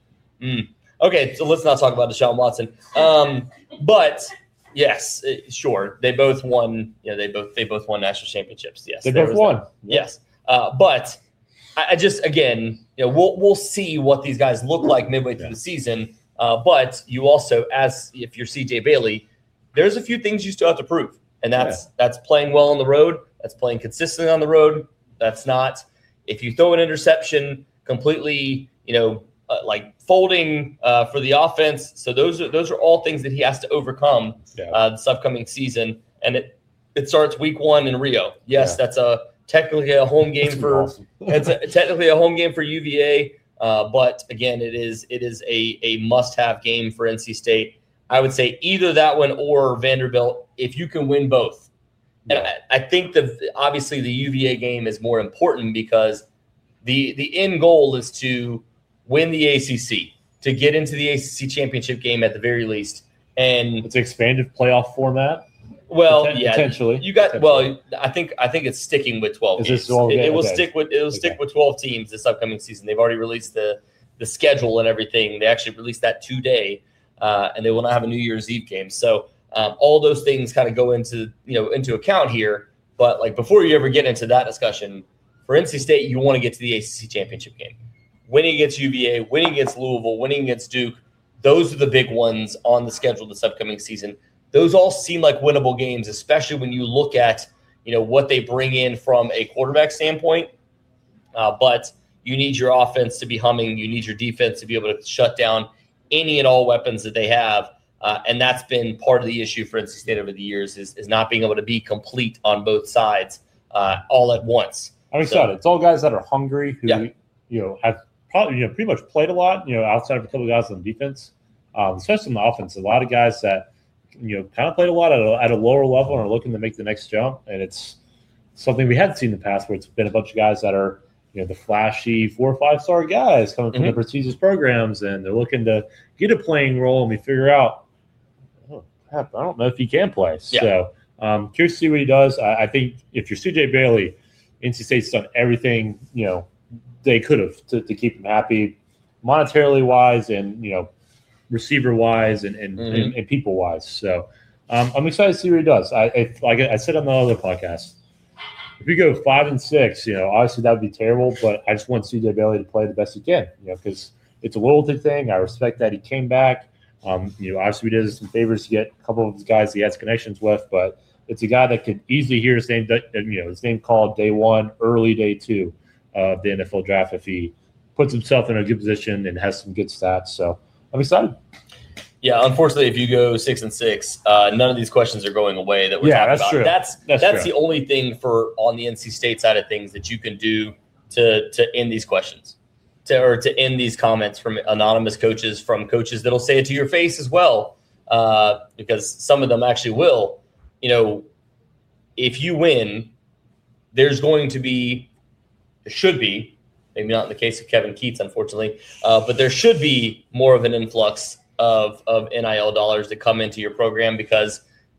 Mm. Okay, so let's not talk about Deshaun Watson. Um, but yes, it, sure, they both won. You know, they both they both won national championships. Yes, they both won. That. Yes, uh, but I, I just again, you know, we'll we'll see what these guys look like midway through yeah. the season. Uh, but you also, as if you're C J Bailey, there's a few things you still have to prove. And that's yeah. that's playing well on the road. That's playing consistently on the road. That's not if you throw an interception completely, you know, uh, like folding uh, for the offense. So those are those are all things that he has to overcome yeah. uh, this upcoming season. And it it starts week one in Rio. Yes, yeah. that's a technically a home game that's for awesome. It's a, technically a home game for U V A. Uh, but again, it is it is a a must have game for N C State. I would say either that one or Vanderbilt if you can win both. And yeah. I, I think the obviously the U V A game is more important because the the end goal is to win the A C C, to get into the A C C championship game at the very least. And it's an expanded playoff format. Well, Poten- yeah, potentially. You got well. I think I think it's sticking with twelve is games. This all, it, yeah, it will okay. stick with it will okay. stick with twelve teams this upcoming season. They've already released the the schedule and everything. They actually released that today. Uh, and they will not have a New Year's Eve game. So um, all those things kind of go into you know into account here. But like before you ever get into that discussion, for N C State, you want to get to the A C C championship game. Winning against U V A, winning against Louisville, winning against Duke, those are the big ones on the schedule this upcoming season. Those all seem like winnable games, especially when you look at, you know, what they bring in from a quarterback standpoint. Uh, but you need your offense to be humming. You need your defense to be able to shut down any and all weapons that they have. Uh, and that's been part of the issue for N C State over the years is, is not being able to be complete on both sides uh, all at once. I'm excited. So, it's all guys that are hungry who, yeah. you know, have probably, you know, pretty much played a lot, you know, outside of a couple of guys on defense, um, especially on the offense. A lot of guys that, you know, kind of played a lot at a, at a lower level and are looking to make the next jump. And it's something we hadn't seen in the past where it's been a bunch of guys that are, you know, the flashy four or five star guys coming from mm-hmm. the prestigious programs, and they're looking to get a playing role, and we figure out, oh, crap, I don't know if he can play. Yeah. So um, curious to see what he does. I, I think if you're C J Bailey, N C State's done everything, you know, they could have to, to keep him happy, monetarily wise, and you know, receiver wise, and and, mm-hmm. and, and people wise. So um, I'm excited to see what he does. I, I like I said on the other podcast, if we go five and six, you know, obviously that would be terrible. But I just want C J Bailey to play the best he can, you know, because it's a loyalty thing. I respect that he came back. Um, you know, obviously we did some favors to get a couple of these guys he has connections with, but it's a guy that could easily hear his name, you know, his name called day one, early day two of the N F L draft if he puts himself in a good position and has some good stats. So I'm excited. Yeah, unfortunately, if you go six and six, uh, none of these questions are going away that we're yeah, talking that's about. True. That's that's, that's true. the only thing for on the N C State side of things that you can do to to end these questions, to or to end these comments from anonymous coaches, from coaches that'll say it to your face as well, uh, because some of them actually will. You know, if you win, there's going to be, there should be, maybe not in the case of Kevin Keats, unfortunately, uh, but there should be more of an influx of, of N I L dollars that come into your program because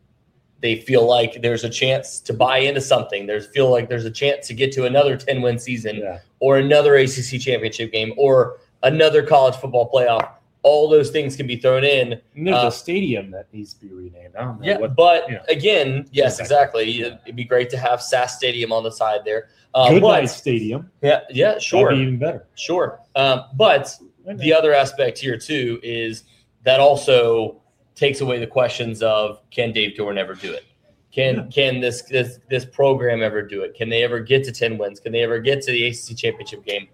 they feel like there's a chance to buy into something. There's feel like there's a chance to get to another ten-win season yeah. or another A C C championship game or another college football playoff. All those things can be thrown in. And there's uh, a stadium that needs to be renamed. I don't know yeah, what, but you know. again, yes, exactly. It'd be great to have S A S Stadium on the side there. Uh, Good but, Night Stadium. Yeah, yeah, sure. That'd be even better. Sure. Um, but the other aspect here, too, is that also takes away the questions of can Dave Doeren ever do it? Can yeah. can this, this this program ever do it? Can they ever get to ten wins? Can they ever get to the A C C championship game?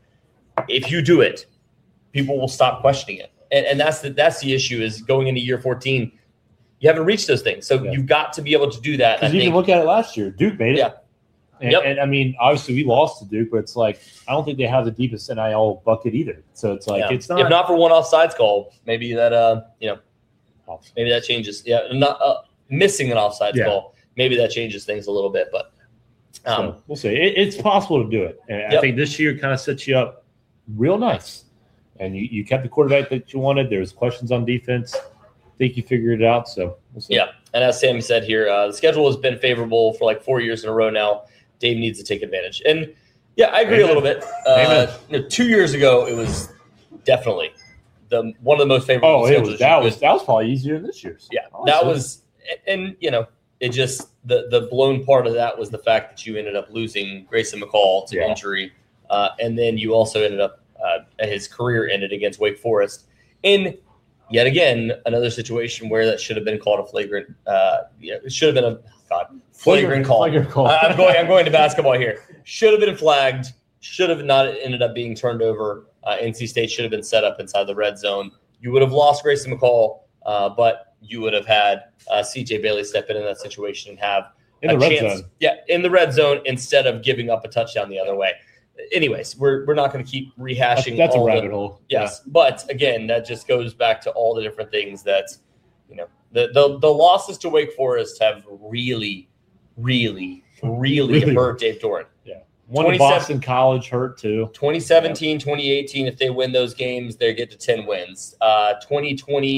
If you do it, people will stop questioning it. And, and that's the that's the issue is going into year fourteen, you haven't reached those things. So yeah. you've got to be able to do that. Because you think, can look at it last year. Duke made it. Yeah. And, yep. and, I mean, obviously we lost to Duke, but it's like I don't think they have the deepest N I L bucket either. So it's like yeah. it's not. If not for one offsides call, maybe that uh you know maybe that changes. Yeah, not uh, missing an offsides yeah. call, maybe that changes things a little bit. But um, so we'll see. It, it's possible to do it, and yep. I think this year kind of sets you up real nice. And you, you kept the quarterback that you wanted. There was questions on defense. I think you figured it out. So we'll see. Yeah, and as Sammy said here, uh, the schedule has been favorable for like four years in a row now. Dave needs to take advantage. And, yeah, I agree Amen. a little bit. Uh, you know, two years ago, it was definitely the one of the most favorable oh, schedules. It was, that, was, that was probably easier than this year's. Yeah, honestly. that was – and, you know, it just the, – the blown part of that was the fact that you ended up losing Grayson McCall to yeah. injury. Uh, and then you also ended up uh, – his career ended against Wake Forest. And yet again, another situation where that should have been called a flagrant uh, – yeah, it should have been a – God, flagrant call. Flagrant call. I'm going. I'm going to basketball here. Should have been flagged. Should have not ended up being turned over. Uh, N C State should have been set up inside the red zone. You would have lost Grayson McCall, uh, but you would have had uh, C J Bailey step in in that situation and have in a the chance. Red zone. Yeah, in the red zone instead of giving up a touchdown the other way. Anyways, we're we're not going to keep rehashing. That's, that's all a rabbit the, hole. Yes, yeah. But again, that just goes back to all the different things that you know. The the the losses to Wake Forest have really. Really, really, really hurt Dave Doeren. Yeah. One to Boston College hurt too. twenty seventeen, yeah. twenty eighteen, if they win those games, they get to ten wins. Uh, twenty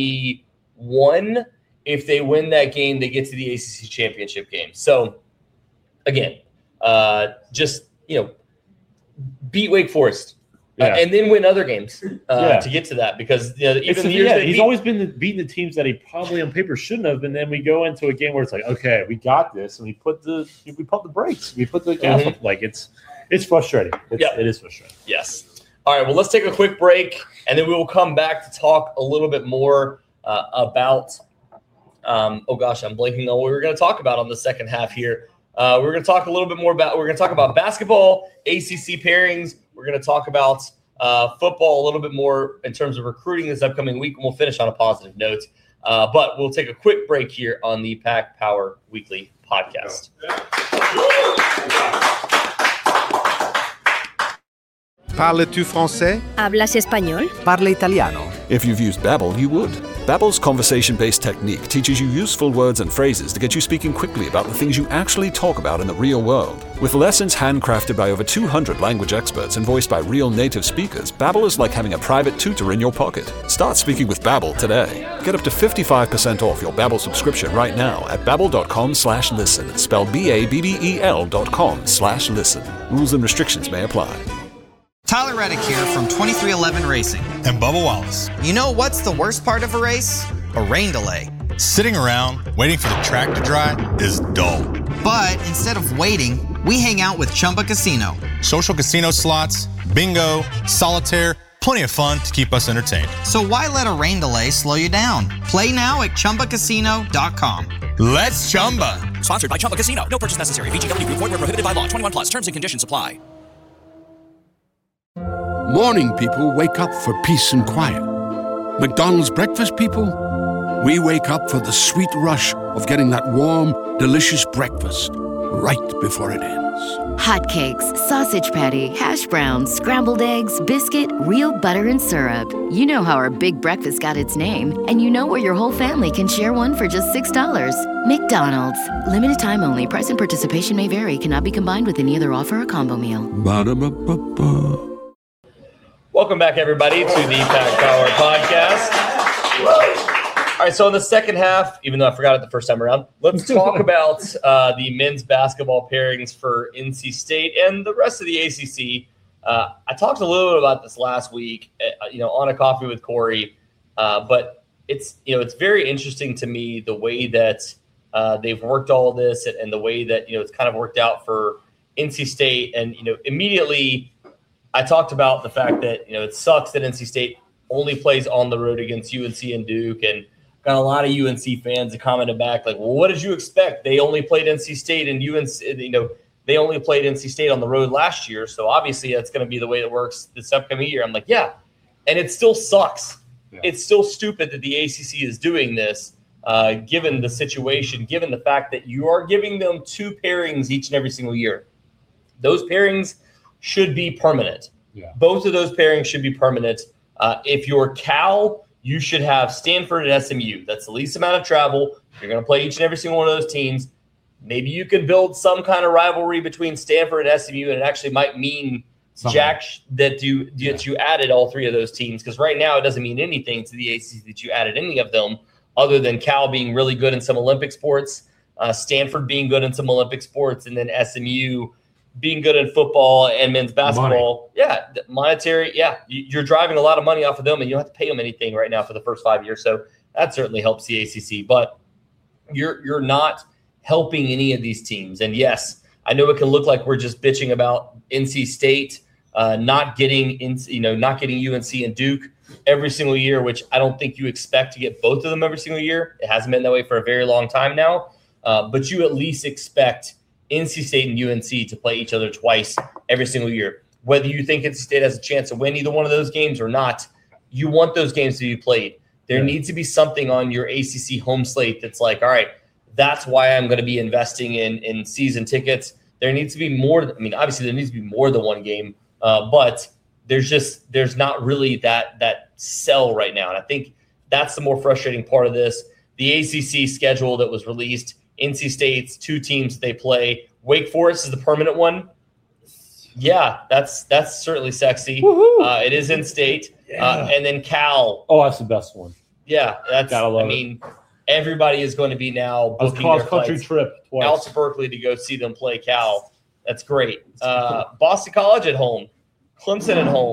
twenty-one, if they win that game, they get to the A C C championship game. So, again, uh, just, you know, beat Wake Forest. uh, and then win other games uh, yeah. to get to that. Because you know, even it's, the years yeah, that he's beat, always been the, beating the teams that he probably on paper shouldn't have. And then we go into a game where it's like, okay, we got this, and we put the we put the brakes, we put the gas mm-hmm. up. Like it's it's frustrating. It's, yep. It is frustrating. Yes. All right. Well, let's take a quick break, and then we will come back to talk a little bit more uh, about. Um, oh gosh, I'm blanking on what we were going to talk about on the second half here. Uh, we're going to talk a little bit more about. We're going to talk about basketball, A C C pairings. We're going to talk about uh, football a little bit more in terms of recruiting this upcoming week, and we'll finish on a positive note. Uh, but we'll take a quick break here on the Pack Power Weekly podcast. Parles-tu français? ¿Hablas español? Parla italiano. If you've used Babbel, you would. Babbel's conversation-based technique teaches you useful words and phrases to get you speaking quickly about the things you actually talk about in the real world. With lessons handcrafted by over two hundred language experts and voiced by real native speakers, Babbel is like having a private tutor in your pocket. Start speaking with Babbel today. Get up to fifty-five percent off your Babbel subscription right now at babbel.com slash listen. Spell B-A-B-B-E-L dot com slash listen. Rules and restrictions may apply. Tyler Reddick here from twenty-three eleven Racing. And Bubba Wallace. You know what's the worst part of a race? A rain delay. Sitting around waiting for the track to dry is dull. But instead of waiting, we hang out with Chumba Casino. Social casino slots, bingo, solitaire, plenty of fun to keep us entertained. So why let a rain delay slow you down? Play now at chumba casino dot com. Let's Chumba. Sponsored by Chumba Casino. No purchase necessary. V G W Group. Void where prohibited by law. twenty-one plus. Terms and conditions apply. Morning people wake up for peace and quiet. McDonald's breakfast people, we wake up for the sweet rush of getting that warm, delicious breakfast right before it ends. Hotcakes, sausage patty, hash browns, scrambled eggs, biscuit, real butter and syrup. You know how our big breakfast got its name, and you know where your whole family can share one for just six dollars. McDonald's. Limited time only. Price and participation may vary. Cannot be combined with any other offer or combo meal. Ba-da-ba-ba-ba. Welcome back, everybody, to the Pack Power Podcast. All right, so in the second half, even though I forgot it the first time around, let's talk about uh, the men's basketball pairings for N C State and the rest of the A C C. Uh, I talked a little bit about this last week, uh, you know, on a coffee with Corey, uh, but it's you know it's very interesting to me the way that uh, they've worked all this and, and the way that you know it's kind of worked out for N C State, and you know immediately. I talked about the fact that, you know, it sucks that N C State only plays on the road against U N C and Duke, and got a lot of U N C fans that commented back like, well, what did you expect? They only played N C State and U N C, you know, they only played N C State on the road last year. So obviously that's going to be the way it works this upcoming year. I'm like, yeah. And it still sucks. Yeah. It's still stupid that the A C C is doing this, uh, given the situation, given the fact that you are giving them two pairings each and every single year. Those pairings should be permanent. Yeah. Both of those pairings should be permanent. Uh, if you're Cal, you should have Stanford and S M U. That's the least amount of travel. You're going to play each and every single one of those teams. Maybe you can build some kind of rivalry between Stanford and S M U, and it actually might mean, Something. Jack, that you that yeah. you added all three of those teams. Because right now it doesn't mean anything to the A C C that you added any of them, other than Cal being really good in some Olympic sports, uh, Stanford being good in some Olympic sports, and then S M U being good in football and men's basketball. Money. Yeah, monetary. Yeah, you're driving a lot of money off of them, and you don't have to pay them anything right now for the first five years. So that certainly helps the A C C. But you're you're not helping any of these teams. And yes, I know it can look like we're just bitching about N C State uh, not getting in, you know, not getting U N C and Duke every single year, which I don't think you expect to get both of them every single year. It hasn't been that way for a very long time now. Uh, but you at least expect N C State and U N C to play each other twice every single year. Whether you think N C State has a chance to win either one of those games or not, you want those games to be played. There yeah. needs to be something on your A C C home slate that's like, all right, that's why I'm going to be investing in, in season tickets. There needs to be more. I mean, obviously there needs to be more than one game, uh, but there's just there's not really that that sell right now. And I think that's the more frustrating part of this. The A C C schedule that was released, N C State's two teams they play. Wake Forest is the permanent one. Yeah, that's that's certainly sexy. Uh, it is in state. Yeah. Uh, and then Cal. Oh, that's the best one. Yeah, that's. I mean, it. everybody is going to be now booking cross country trip twice. out to Berkeley to go see them play Cal. That's great. Uh, Boston College at home, Clemson at home,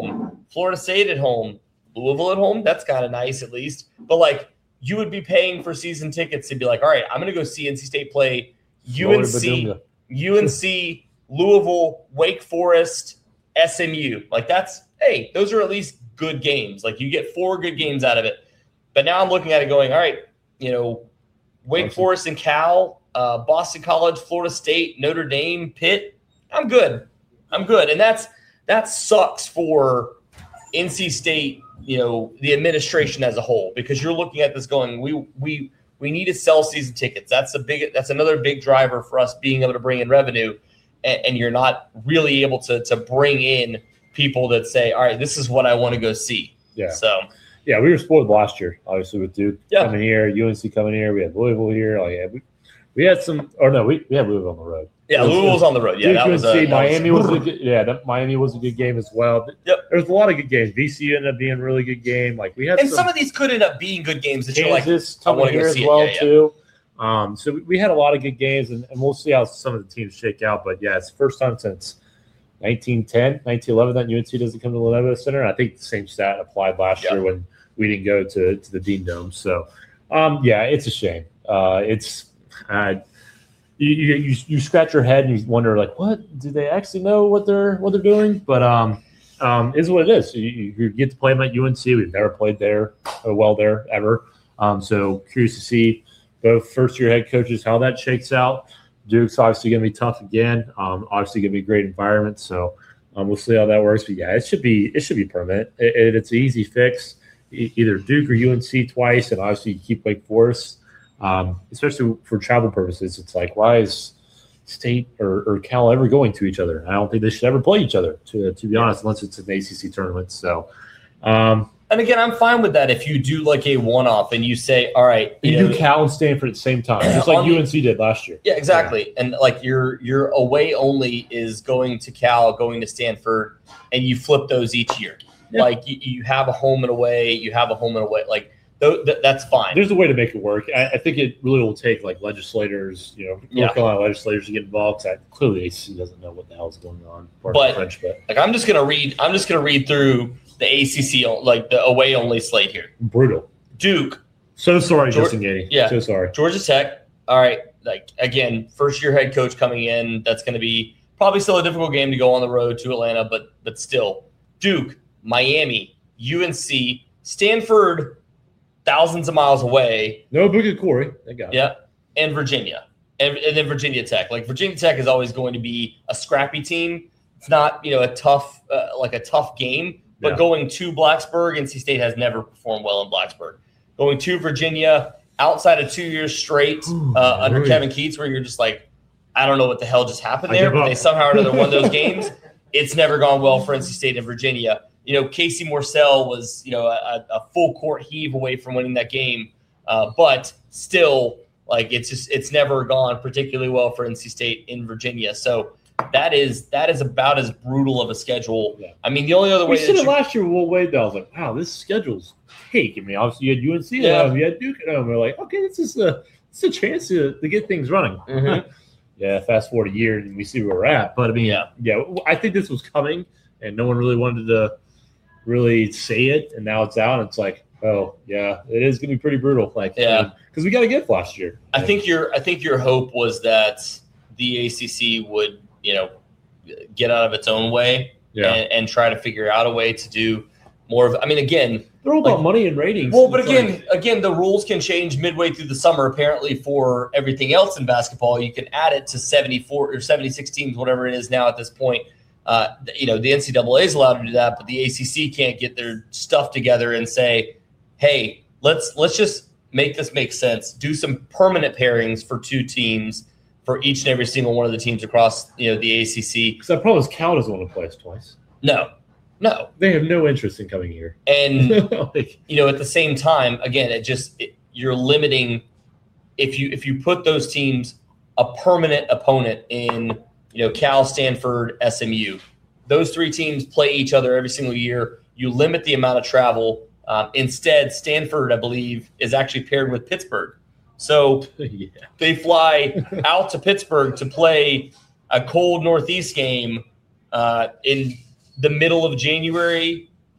Florida State at home, Louisville at home. That's kind of nice at least. But like you would be paying for season tickets to be like, all right, I'm going to go see N C State play U N C, U N C, Louisville, Wake Forest, S M U. Like that's, hey, those are at least good games. Like you get four good games out of it. But now I'm looking at it going, all right, you know, Wake Boston. Forest and Cal, uh, Boston College, Florida State, Notre Dame, Pitt. I'm good. I'm good. And that's that sucks for N C State, you know, the administration as a whole, because you're looking at this going, we we we need to sell season tickets. That's a big that's another big driver for us being able to bring in revenue. And, and you're not really able to to bring in people that say, all right, this is what I want to go see. Yeah. So yeah, we were spoiled last year, obviously, with Duke yeah. coming here, U N C coming here. We had Louisville here. Like, yeah, we, we had some, or no, we, we had Louisville on the road. Yeah, was, Louisville was on the road. Yeah, Duke, that U N C, was a, that Miami was, was a good, yeah, that, Miami was a good game as well. Yep. There's a lot of good games. V C U ended up being a really good game. Like we had, and some, some of these could end up being good games that Kansas you're like, I want to here go as see well it. Yeah, yeah. too. Um, so we, we had a lot of good games, and, and we'll see how some of the teams shake out. But yeah, it's the first time since nineteen ten, nineteen eleven that U N C doesn't come to the Lenovo Center. I think the same stat applied last Yep. year when we didn't go to, to the Dean Dome. So, um, yeah, it's a shame. Uh, it's uh, you, you you you scratch your head and you wonder like, what do they actually know what they're what they're doing? But um, um, is what it is. You, you get to play them at U N C. We've never played there uh, well there ever. Um, so curious to see both first year head coaches how that shakes out. Duke's obviously going to be tough again. Um, obviously going to be a great environment. So um, we'll see how that works. But yeah, it should be it should be permanent. It, it, it's an easy fix. E- either Duke or U N C twice, and obviously you keep Wake Forest. Um, especially for travel purposes, it's like why is State or, or Cal ever going to each other? I don't think they should ever play each other. To to be honest, unless it's an A C C tournament. So. Um, And again, I'm fine with that if you do like a one-off and you say, all right. You, you do know, Cal and Stanford at the same time, just like the, U N C did last year. Yeah, exactly. Yeah. And like your your away only is going to Cal, going to Stanford, and you flip those each year. Yeah. Like you, you have a home and away, you have a home and away. Like th- th- that's fine. There's a way to make it work. I, I think it really will take like legislators, you know, North yeah. Carolina legislators to get involved. I, clearly, A C C doesn't know what the hell is going on. But, French, but like I'm just gonna read. I'm just gonna read through the A C C, like the away only slate here. Brutal. Duke. So sorry, George, Justin Gady. Yeah. So sorry. Georgia Tech. All right. Like again, first year head coach coming in. That's going to be probably still a difficult game to go on the road to Atlanta, but but still. Duke, Miami, U N C, Stanford, thousands of miles away. No Boogie Corey. They got it. Yeah. And Virginia. And, and then Virginia Tech. Like Virginia Tech is always going to be a scrappy team. It's not, you know, a tough, uh, like a tough game. But yeah. going to Blacksburg, N C State has never performed well in Blacksburg. Going to Virginia, outside of two years straight Ooh, uh, under really? Kevin Keats, where you're just like, I don't know what the hell just happened there. But they somehow or another won those games. It's never gone well for N C State and Virginia. You know, Casey Morsell was, you know, a, a full court heave away from winning that game. Uh, but still, like, it's just it's never gone particularly well for N C State in Virginia. So that is that is about as brutal of a schedule. Yeah. I mean, the only other way we said that it you, last year with Will Wade, though. I was like, wow, this schedule's cake. I mean, obviously you had U N C Yeah. at home, you had Duke at home. We're like, okay, this is a it's a chance to, to get things running. Mm-hmm. Yeah, fast forward a year and we see where we're at. But I mean, Yeah. yeah, I think this was coming, and no one really wanted to really say it, and now it's out. And it's like, oh yeah, it is going to be pretty brutal. Like, Yeah. because we got a gift last year. I think your I think your hope was that the A C C would, you know, get out of its own way Yeah. and, and try to figure out a way to do more of. I mean, again, They're all like- about money and ratings. well, but It's again, like- again, the rules can change midway through the summer. Apparently, for everything else in basketball, you can add it to seventy-four or seventy-six teams, whatever it is now at this point. Uh, you know, the N C double A is allowed to do that, but the A C C can't get their stuff together and say, "Hey, let's let's just make this make sense. Do some permanent pairings for two teams for each and every single one of the teams across, you know, the A C C." Because that problem is Cal doesn't want to play us twice. No, no, They have no interest in coming here. and Like, you know, at the same time, again, it just it, you're limiting if you if you put those teams a permanent opponent in, you know, Cal, Stanford, S M U. Those three teams play each other every single year. You limit the amount of travel. Um, instead, Stanford, I believe, is actually paired with Pittsburgh. So yeah. they fly out to Pittsburgh to play a cold Northeast game uh, in the middle of January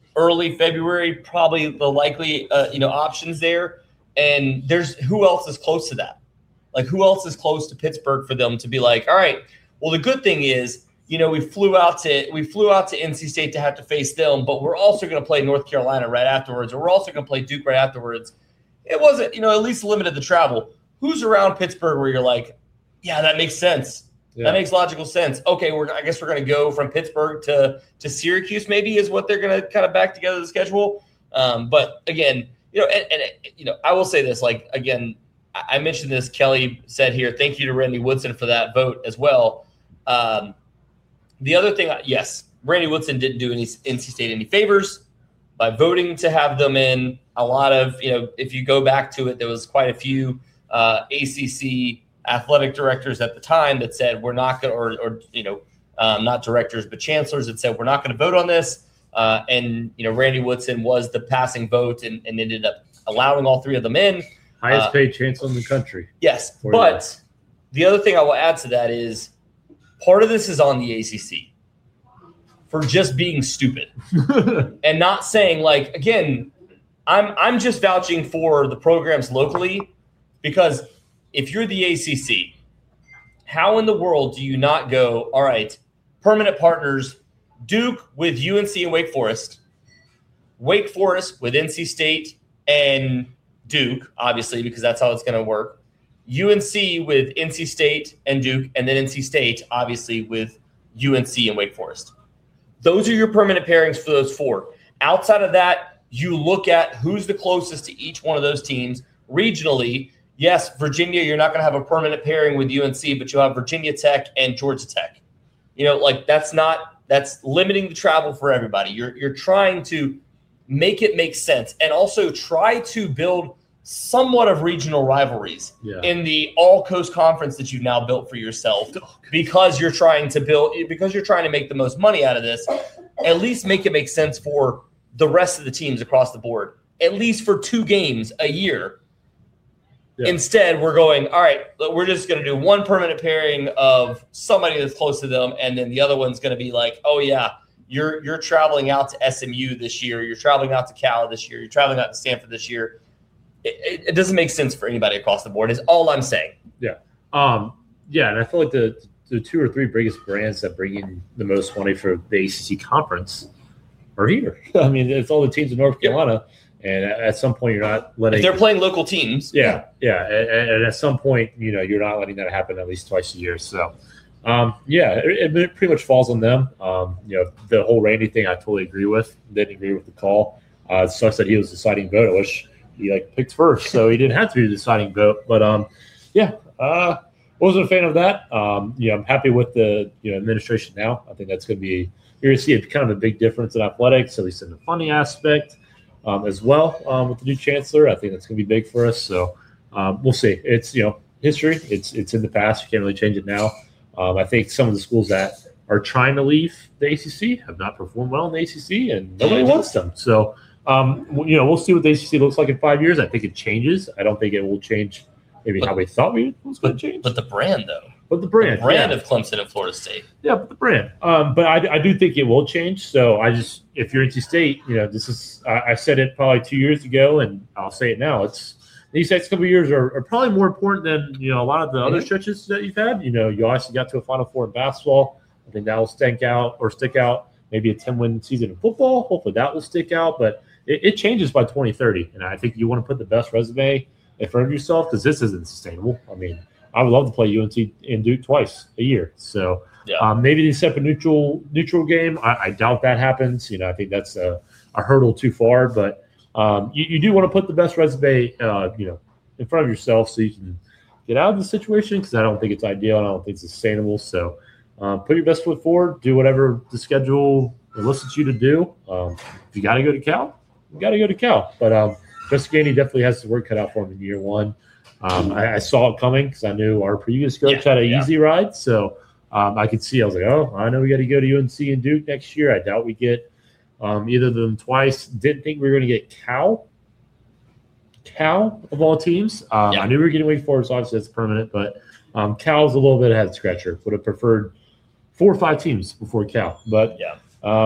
early February, probably the likely uh, you know options there. And there's who else is close to that? Like who else is close to Pittsburgh for them to be like, all right, well, the good thing is, you know, we flew out to we flew out to N C State to have to face them, but we're also going to play North Carolina right afterwards, or we're also going to play Duke right afterwards. It wasn't, you know, at least limited the travel. Who's around Pittsburgh where you're like, yeah, that makes sense. Yeah. That makes logical sense. Okay, we're I guess we're going to go from Pittsburgh to to Syracuse. Maybe is what they're going to kind of back together the schedule. Um, but again, you know, and, and you know, I will say this, like again. I mentioned this, Kelly said here, thank you to Randy Woodson for that vote as well. Um, the other thing, yes, Randy Woodson didn't do any N C State any favors by voting to have them in. A lot of, you know, if you go back to it, there was quite a few uh, A C C athletic directors at the time that said we're not going to, or, or, you know, um, not directors, but chancellors that said we're not going to vote on this. Uh, and, you know, Randy Woodson was the passing vote and, and ended up allowing all three of them in. Highest paid chancellor in the country. Yes, but the other thing I will add to that is part of this is on the A C C for just being stupid and not saying, like, again, I'm I'm just vouching for the programs locally because if you're the A C C, how in the world do you not go, all right, permanent partners, Duke with U N C and Wake Forest, Wake Forest with N C State and Duke, obviously, because that's how it's going to work. U N C with N C State and Duke, and then N C State, obviously, with U N C and Wake Forest. Those are your permanent pairings for those four. Outside of that, you look at who's the closest to each one of those teams regionally. Yes, Virginia, you're not going to have a permanent pairing with U N C, but you'll have Virginia Tech and Georgia Tech. You know, like that's not – that's limiting the travel for everybody. You're You're trying to make it make sense and also try to build – somewhat of regional rivalries yeah. in the all coast conference that you've now built for yourself because you're trying to build because you're trying to make the most money out of this. At least make it make sense for the rest of the teams across the board, at least for two games a year. Yeah. Instead, we're going, all right, we're just going to do one permanent pairing of somebody that's close to them. And then the other one's going to be like, oh yeah, you're, you're traveling out to S M U this year. You're traveling out to Cal this year. You're traveling out to Stanford this year. It, it doesn't make sense for anybody across the board is all I'm saying. Yeah. Um, yeah. And I feel like the, the two or three biggest brands that bring in the most money for the A C C conference are here. I mean, it's all the teams in North Carolina. Yep. And at some point you're not letting if they're playing local teams. Yeah. Yeah. And, and at some point, you know, you're not letting that happen at least twice a year. So um, yeah, it, it pretty much falls on them. Um, you know, the whole Randy thing, I totally agree with. Didn't agree with the call. Uh, it sucks that he was the deciding vote. I wish he like picked first, so he didn't have to be the deciding vote. But um, yeah, uh, wasn't a fan of that. Um, yeah, I'm happy with the you know administration now. I think that's going to be you're going to see a, kind of a big difference in athletics, at least in the funding aspect um, as well um, with the new chancellor. I think that's going to be big for us. So um, we'll see. It's you know history. It's it's in the past. You can't really change it now. Um, I think some of the schools that are trying to leave the A C C have not performed well in the A C C, and nobody wants them. So. Um, you know, we'll see what the A C C looks like in five years. I think it changes. I don't think it will change maybe but, how we thought we was going to change. But the brand, though. But the brand. The brand yeah. of Clemson and Florida State. Yeah, but the brand. Um, but I, I do think it will change. So I just, if you're N C State, you know, this is, I, I said it probably two years ago, and I'll say it now. It's these next couple of years are, are probably more important than, you know, a lot of the mm-hmm. other stretches that you've had. You know, you obviously got to a Final Four in basketball. I think that will stick out or stick out. Maybe a ten-win season in football. Hopefully that will stick out. But It, it changes by twenty thirty, and I think you want to put the best resume in front of yourself because this isn't sustainable. I mean, I would love to play U N C and Duke twice a year. So yeah. um, maybe they set up a neutral neutral game. I, I doubt that happens. You know, I think that's a, a hurdle too far. But um, you, you do want to put the best resume, uh, you know, in front of yourself so you can get out of the situation because I don't think it's ideal and I don't think it's sustainable. So um, put your best foot forward. Do whatever the schedule elicits you to do. Um, if you got to go to Cal, you got to go to Cal. But um, Justin Gainey definitely has his work cut out for him in year one. Um, I, I saw it coming because I knew our previous coach yeah, had an yeah. easy ride. So um, I could see, I was like, oh, I know we got to go to U N C and Duke next year. I doubt we get um, either of them twice. Didn't think we were going to get Cal. Cal, of all teams. Um, yeah. I knew we were getting Wake Forest. Obviously, that's permanent. But um, Cal's a little bit of a head scratcher. Would have preferred four or five teams before Cal. But yeah. um,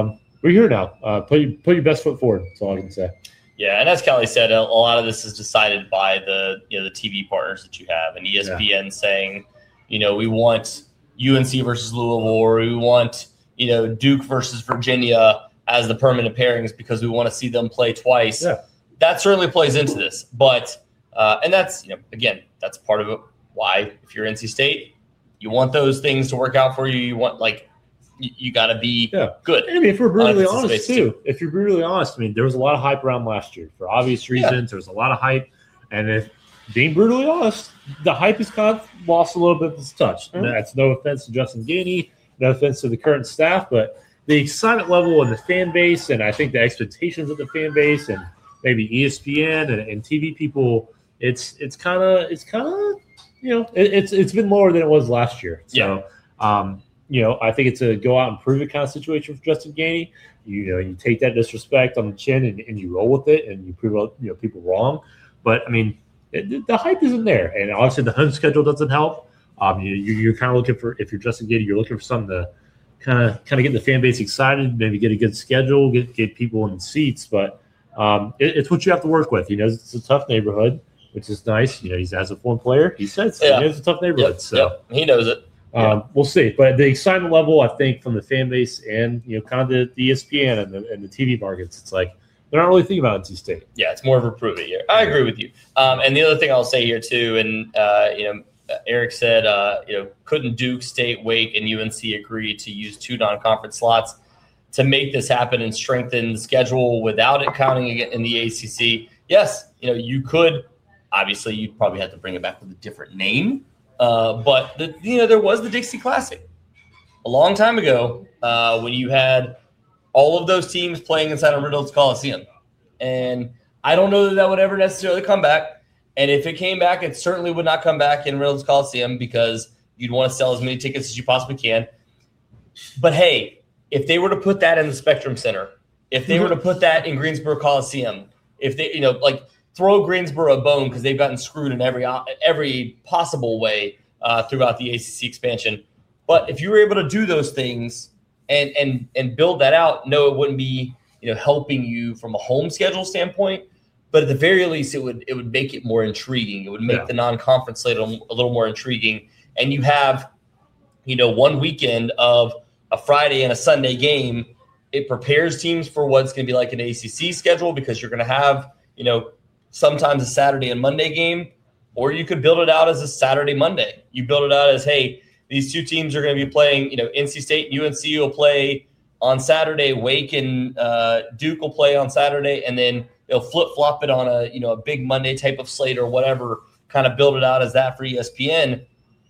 we're here now. Uh, put your, put your best foot forward. That's all I can say. Yeah, and as Kelly said, a, a lot of this is decided by the you know the T V partners that you have, and E S P N yeah. saying, you know, we want U N C versus Louisville, or we want you know Duke versus Virginia as the permanent pairings because we want to see them play twice. Yeah. That certainly plays into this, but uh, and that's you know again that's part of it. Why, if you're N C State, you want those things to work out for you. You want like you, you got to be yeah. good. I mean, if we're brutally honest too, too, if you're brutally honest, I mean, there was a lot of hype around last year for obvious reasons. Yeah. There was a lot of hype, and if being brutally honest, the hype has kind of lost a little bit of its touch. Mm-hmm. That's no offense to Justin Gainey, no offense to the current staff, but the excitement level and the fan base, and I think the expectations of the fan base, and maybe E S P N and, and T V people, it's it's kind of it's kind of you know it, it's it's been lower than it was last year. So, yeah. um, you know, I think it's a go out and prove it kind of situation for Justin Gainey. You know, you take that disrespect on the chin and, and you roll with it, and you prove you know people wrong. But I mean, it, the hype isn't there, and obviously the home schedule doesn't help. Um, you, you're kind of looking for if you're Justin Gainey, you're looking for something to kind of kind of get the fan base excited, maybe get a good schedule, get get people in the seats. But um, it, it's what you have to work with. He knows it's a tough neighborhood, which is nice. You know, he's as a former player, he says yeah. he knows it's a tough neighborhood. Yep. So yep. he knows it. Um, yeah. We'll see. But the excitement level, I think, from the fan base and you know, kind of the, the E S P N and the, and the T V markets, it's like they're not really thinking about N C State. Yeah, it's more of a prove it year. I agree with you. Um, and the other thing I'll say here too, and uh, you know. Eric said, uh, you know, couldn't Duke, State, Wake, and U N C agree to use two non-conference slots to make this happen and strengthen the schedule without it counting in the A C C? Yes, you know, you could. Obviously, you'd probably have to bring it back with a different name. Uh, but, the, you know, there was the Dixie Classic a long time ago uh, when you had all of those teams playing inside of Reynolds Coliseum. And I don't know that that would ever necessarily come back. And if it came back, it certainly would not come back in Reynolds Coliseum because you'd want to sell as many tickets as you possibly can. But, hey, if they were to put that in the Spectrum Center, if they were to put that in Greensboro Coliseum, if they, you know, like throw Greensboro a bone because they've gotten screwed in every every possible way uh, throughout the A C C expansion. But if you were able to do those things and and and build that out, no, it wouldn't be, you know, helping you from a home schedule standpoint. But at the very least, it would it would make it more intriguing. It would make yeah. the non-conference slate a, a little more intriguing. And you have, you know, one weekend of a Friday and a Sunday game. It prepares teams for what's going to be like an A C C schedule because you're going to have, you know, sometimes a Saturday and Monday game, or you could build it out as a Saturday, Monday. You build it out as, hey, these two teams are going to be playing, you know, N C State and U N C will play on Saturday, Wake and uh, Duke will play on Saturday, and then they'll flip-flop it on a, you know, a big Monday type of slate or whatever, kind of build it out as that for E S P N.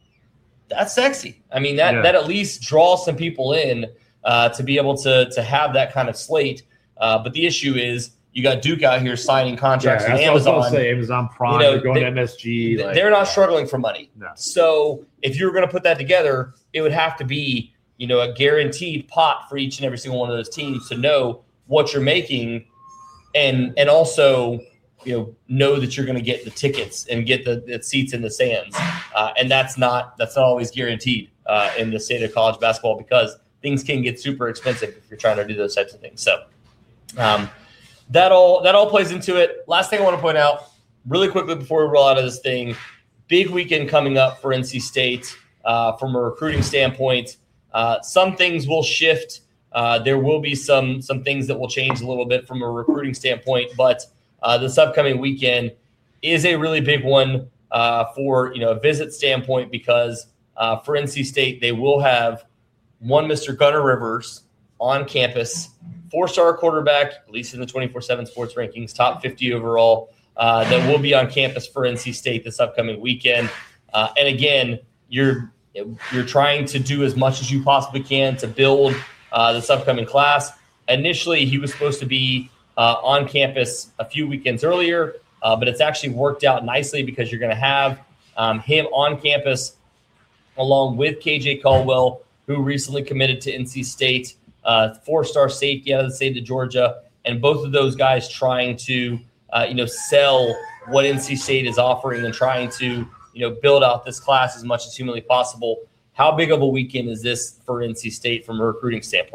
That's sexy. I mean, that, yeah. that at least draws some people in uh, to be able to, to have that kind of slate. Uh, but the issue is you got Duke out here signing contracts yeah, with that's Amazon. What I was say, Amazon Prime, you know, they're going they, to M S G. They're like, not struggling for money. No. So if you were going to put that together, it would have to be, you know, a guaranteed pot for each and every single one of those teams to know what you're making and and also, you know, know that you're going to get the tickets and get the, the seats in the stands. Uh, and that's not that's not always guaranteed uh, in the state of college basketball because things can get super expensive if you're trying to do those types of things. So um, that all that all plays into it. Last thing I want to point out really quickly before we roll out of this thing, big weekend coming up for N C State uh, from a recruiting standpoint. Uh, some things will shift. Uh, there will be some some things that will change a little bit from a recruiting standpoint, but uh, this upcoming weekend is a really big one uh, for, you know, a visit standpoint because uh, for N C State they will have one Mister Gunnar Rivers on campus, four-star quarterback, at least in the twenty-four seven Sports rankings, top fifty overall, uh, that will be on campus for N C State this upcoming weekend. Uh, and again, you're you're trying to do as much as you possibly can to build uh, this upcoming class. Initially, he was supposed to be uh, on campus a few weekends earlier, uh, but it's actually worked out nicely because you're going to have um, him on campus along with K J Caldwell, who recently committed to N C State, uh, four-star safety out of the state of Georgia, and both of those guys trying to, uh, you know, sell what N C State is offering and trying to, you know, build out this class as much as humanly possible. How big of a weekend is this for N C State from a recruiting standpoint?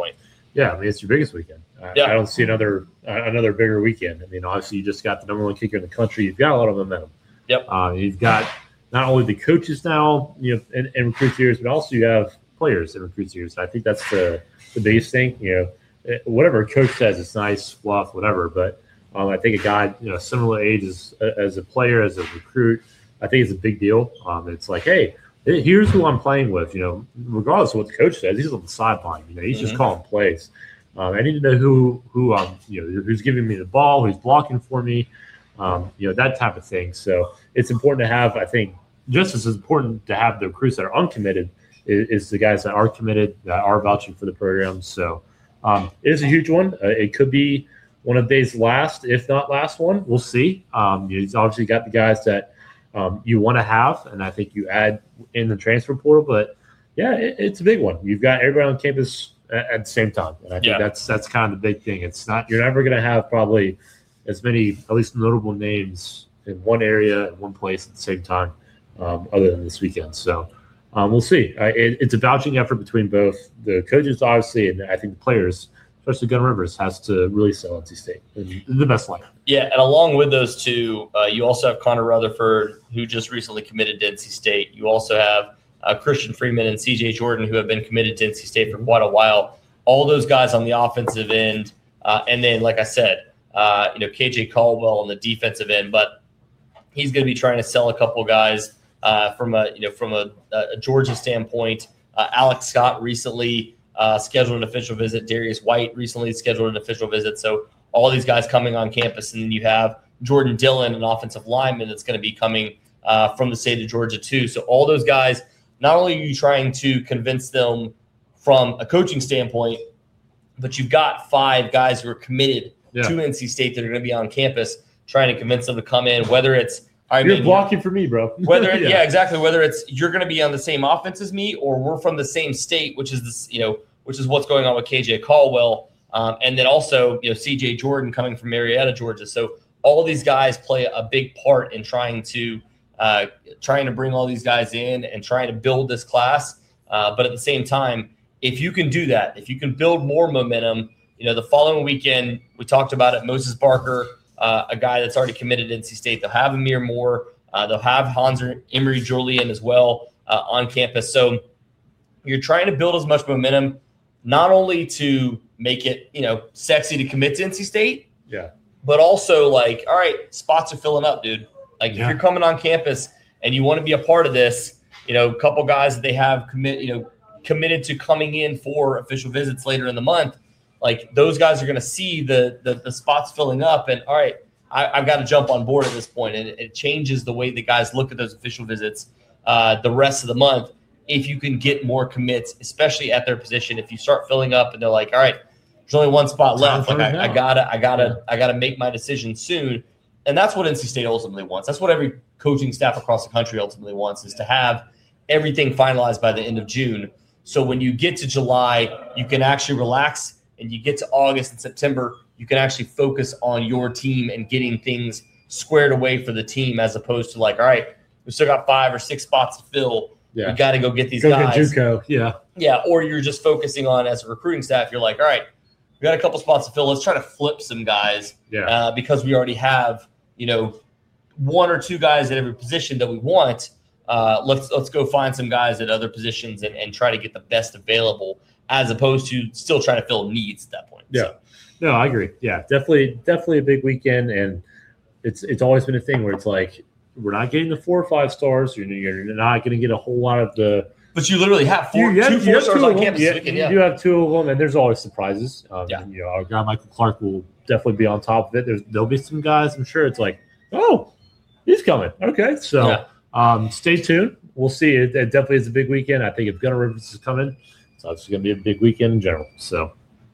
Yeah, I mean, it's your biggest weekend. I, Yeah. I don't see another uh, another bigger weekend. I mean, obviously, you just got the number one kicker in the country. You've got a lot of momentum. Yep. Uh, you've got not only the coaches now, you know, in, in recruit years, but also you have players in recruit years. I think that's the the biggest thing. You know, whatever a coach says, it's nice, fluff, whatever. But um, I think a guy, you know, similar age as as a player, as a recruit, I think it's a big deal. Um, it's like, hey, here's who I'm playing with. You know, regardless of what the coach says, he's on the sideline. You know, he's mm-hmm. just calling plays. Um, I need to know who who um you know who's giving me the ball, who's blocking for me, um, you know, that type of thing. So it's important to have, I think, just as important to have the recruits that are uncommitted is, is the guys that are committed, that are vouching for the program. So um, it is a huge one. Uh, it could be one of Dave's last, if not last one. We'll see. Um, he's obviously got the guys that um, you want to have, and I think you add in the transfer portal. But yeah, it, it's a big one. You've got everybody on campus at the same time, and I think Yeah. that's that's kind of the big thing. It's not you're never going to have probably as many, at least notable names in one area in one place at the same time, um, other than this weekend. So um, we'll see. Uh, it, it's a vouching effort between both the coaches, obviously, and I think the players, especially Gun Rivers, has to really sell N C State in the best light. Yeah, and along with those two, uh, you also have Connor Rutherford, who just recently committed to N C State. You also have Uh, Christian Freeman and C J Jordan, who have been committed to N C State for quite a while. All those guys on the offensive end. Uh, and then, like I said, uh, you know, K J Caldwell on the defensive end. But he's going to be trying to sell a couple guys uh, from a, you know, from a, a Georgia standpoint. Uh, Alex Scott recently uh, scheduled an official visit. Darius White recently scheduled an official visit. So all these guys coming on campus. And then you have Jordan Dillon, an offensive lineman that's going to be coming uh, from the state of Georgia too. So all those guys, not only are you trying to convince them from a coaching standpoint, but you've got five guys who are committed Yeah. to N C State that are going to be on campus trying to convince them to come in, whether it's – I You're mean, blocking for me, bro. Whether yeah. yeah. exactly. Whether it's you're going to be on the same offense as me, or we're from the same state, which is this, you know, which is what's going on with K J Caldwell, um, and then also you know C J Jordan coming from Marietta, Georgia. So all these guys play a big part in trying to uh, trying to bring all these guys in and trying to build this class. Uh, but at the same time, if you can do that, if you can build more momentum, you know, the following weekend we talked about it. Moses Barker. Uh, a guy that's already committed to N C State. They'll have Amir Moore. Uh, they'll have Hans Emery Julian as well uh, on campus. So you're trying to build as much momentum, not only to make it, you know, sexy to commit to N C State, Yeah. but also like, all right, spots are filling up, dude. Like Yeah. if you're coming on campus and you want to be a part of this, you know, a couple guys that they have commit, you know, committed to coming in for official visits later in the month. Like those guys are going to see the, the the spots filling up, and all right, I, I've got to jump on board at this point, and it, it changes the way the guys look at those official visits uh, the rest of the month. If you can get more commits, especially at their position, if you start filling up, and they're like, all right, there's only one spot left, like I, I gotta, I gotta, I gotta make my decision soon, and that's what N C State ultimately wants. That's what every coaching staff across the country ultimately wants, is to have everything finalized by the end of June. So when you get to July, you can actually relax. And you get to August and September, you can actually focus on your team and getting things squared away for the team, as opposed to like, all right, we still got five or six spots to fill. Yeah. We got to go get these Go guys. get JUCO. Yeah. Yeah. Or you're just focusing on, as a recruiting staff, you're like, all right, we got a couple spots to fill. Let's try to flip some guys Yeah. uh, because we already have, you know, one or two guys at every position that we want. Uh, let's let's go find some guys at other positions and, and try to get the best available, as opposed to still trying to fill needs at that point. Yeah. So, No, I agree. Yeah, definitely, definitely a big weekend, and it's it's always been a thing where it's like we're not getting the four or five stars. You're, you're not going to get a whole lot of the. But you literally have four, you have, two you four have stars two on of them. campus. Yeah, this weekend, you yeah. do have two of them, and there's always surprises. Um, Yeah. You know, our guy Michael Clark will definitely be on top of it. There's there'll be some guys. I'm sure it's like, oh, he's coming. Okay, so Yeah. um, stay tuned. We'll see. It, it definitely is a big weekend. I think if Gunnar Rivers is coming, it's obviously going to be a big weekend in general. So.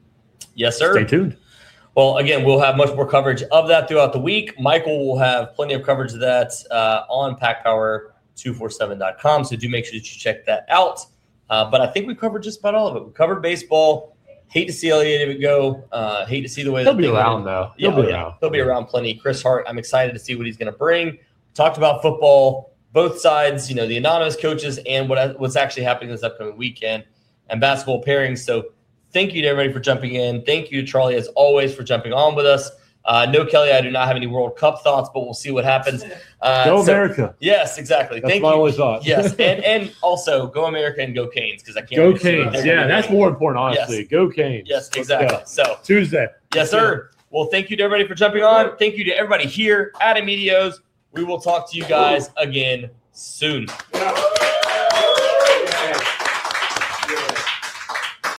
Yes, sir. Stay tuned. Well, again, we'll have much more coverage of that throughout the week. Michael will have plenty of coverage of that uh, on pack power two forty-seven dot com, so do make sure that you check that out. Uh, but I think we covered just about all of it. We covered baseball. Hate to see Elliot David go. Uh, hate to see the way He'll that be thing around, went. though. Yeah, He'll be yeah. around. He'll be around plenty. Chris Hart, I'm excited to see what he's going to bring. Talked about football, both sides, you know, the anonymous coaches and what what's actually happening this upcoming weekend, and basketball pairings. So thank you to everybody for jumping in. Thank you, Charlie, as always, for jumping on with us. Uh, no, Kelly, I do not have any World Cup thoughts, but we'll see what happens. Uh, go so, America. Yes, exactly. That's Thank my you. only thought. Yes, and and also go America and go Canes because I can't. Go wait to see what Canes. they're Yeah, gonna that's do. more important, honestly. Yes. Go Canes. Yes, Let's exactly. go. So Tuesday. Yes, sir. Well, thank you to everybody for jumping on. Thank you to everybody here at Immedios. We will talk to you guys again soon. Yeah.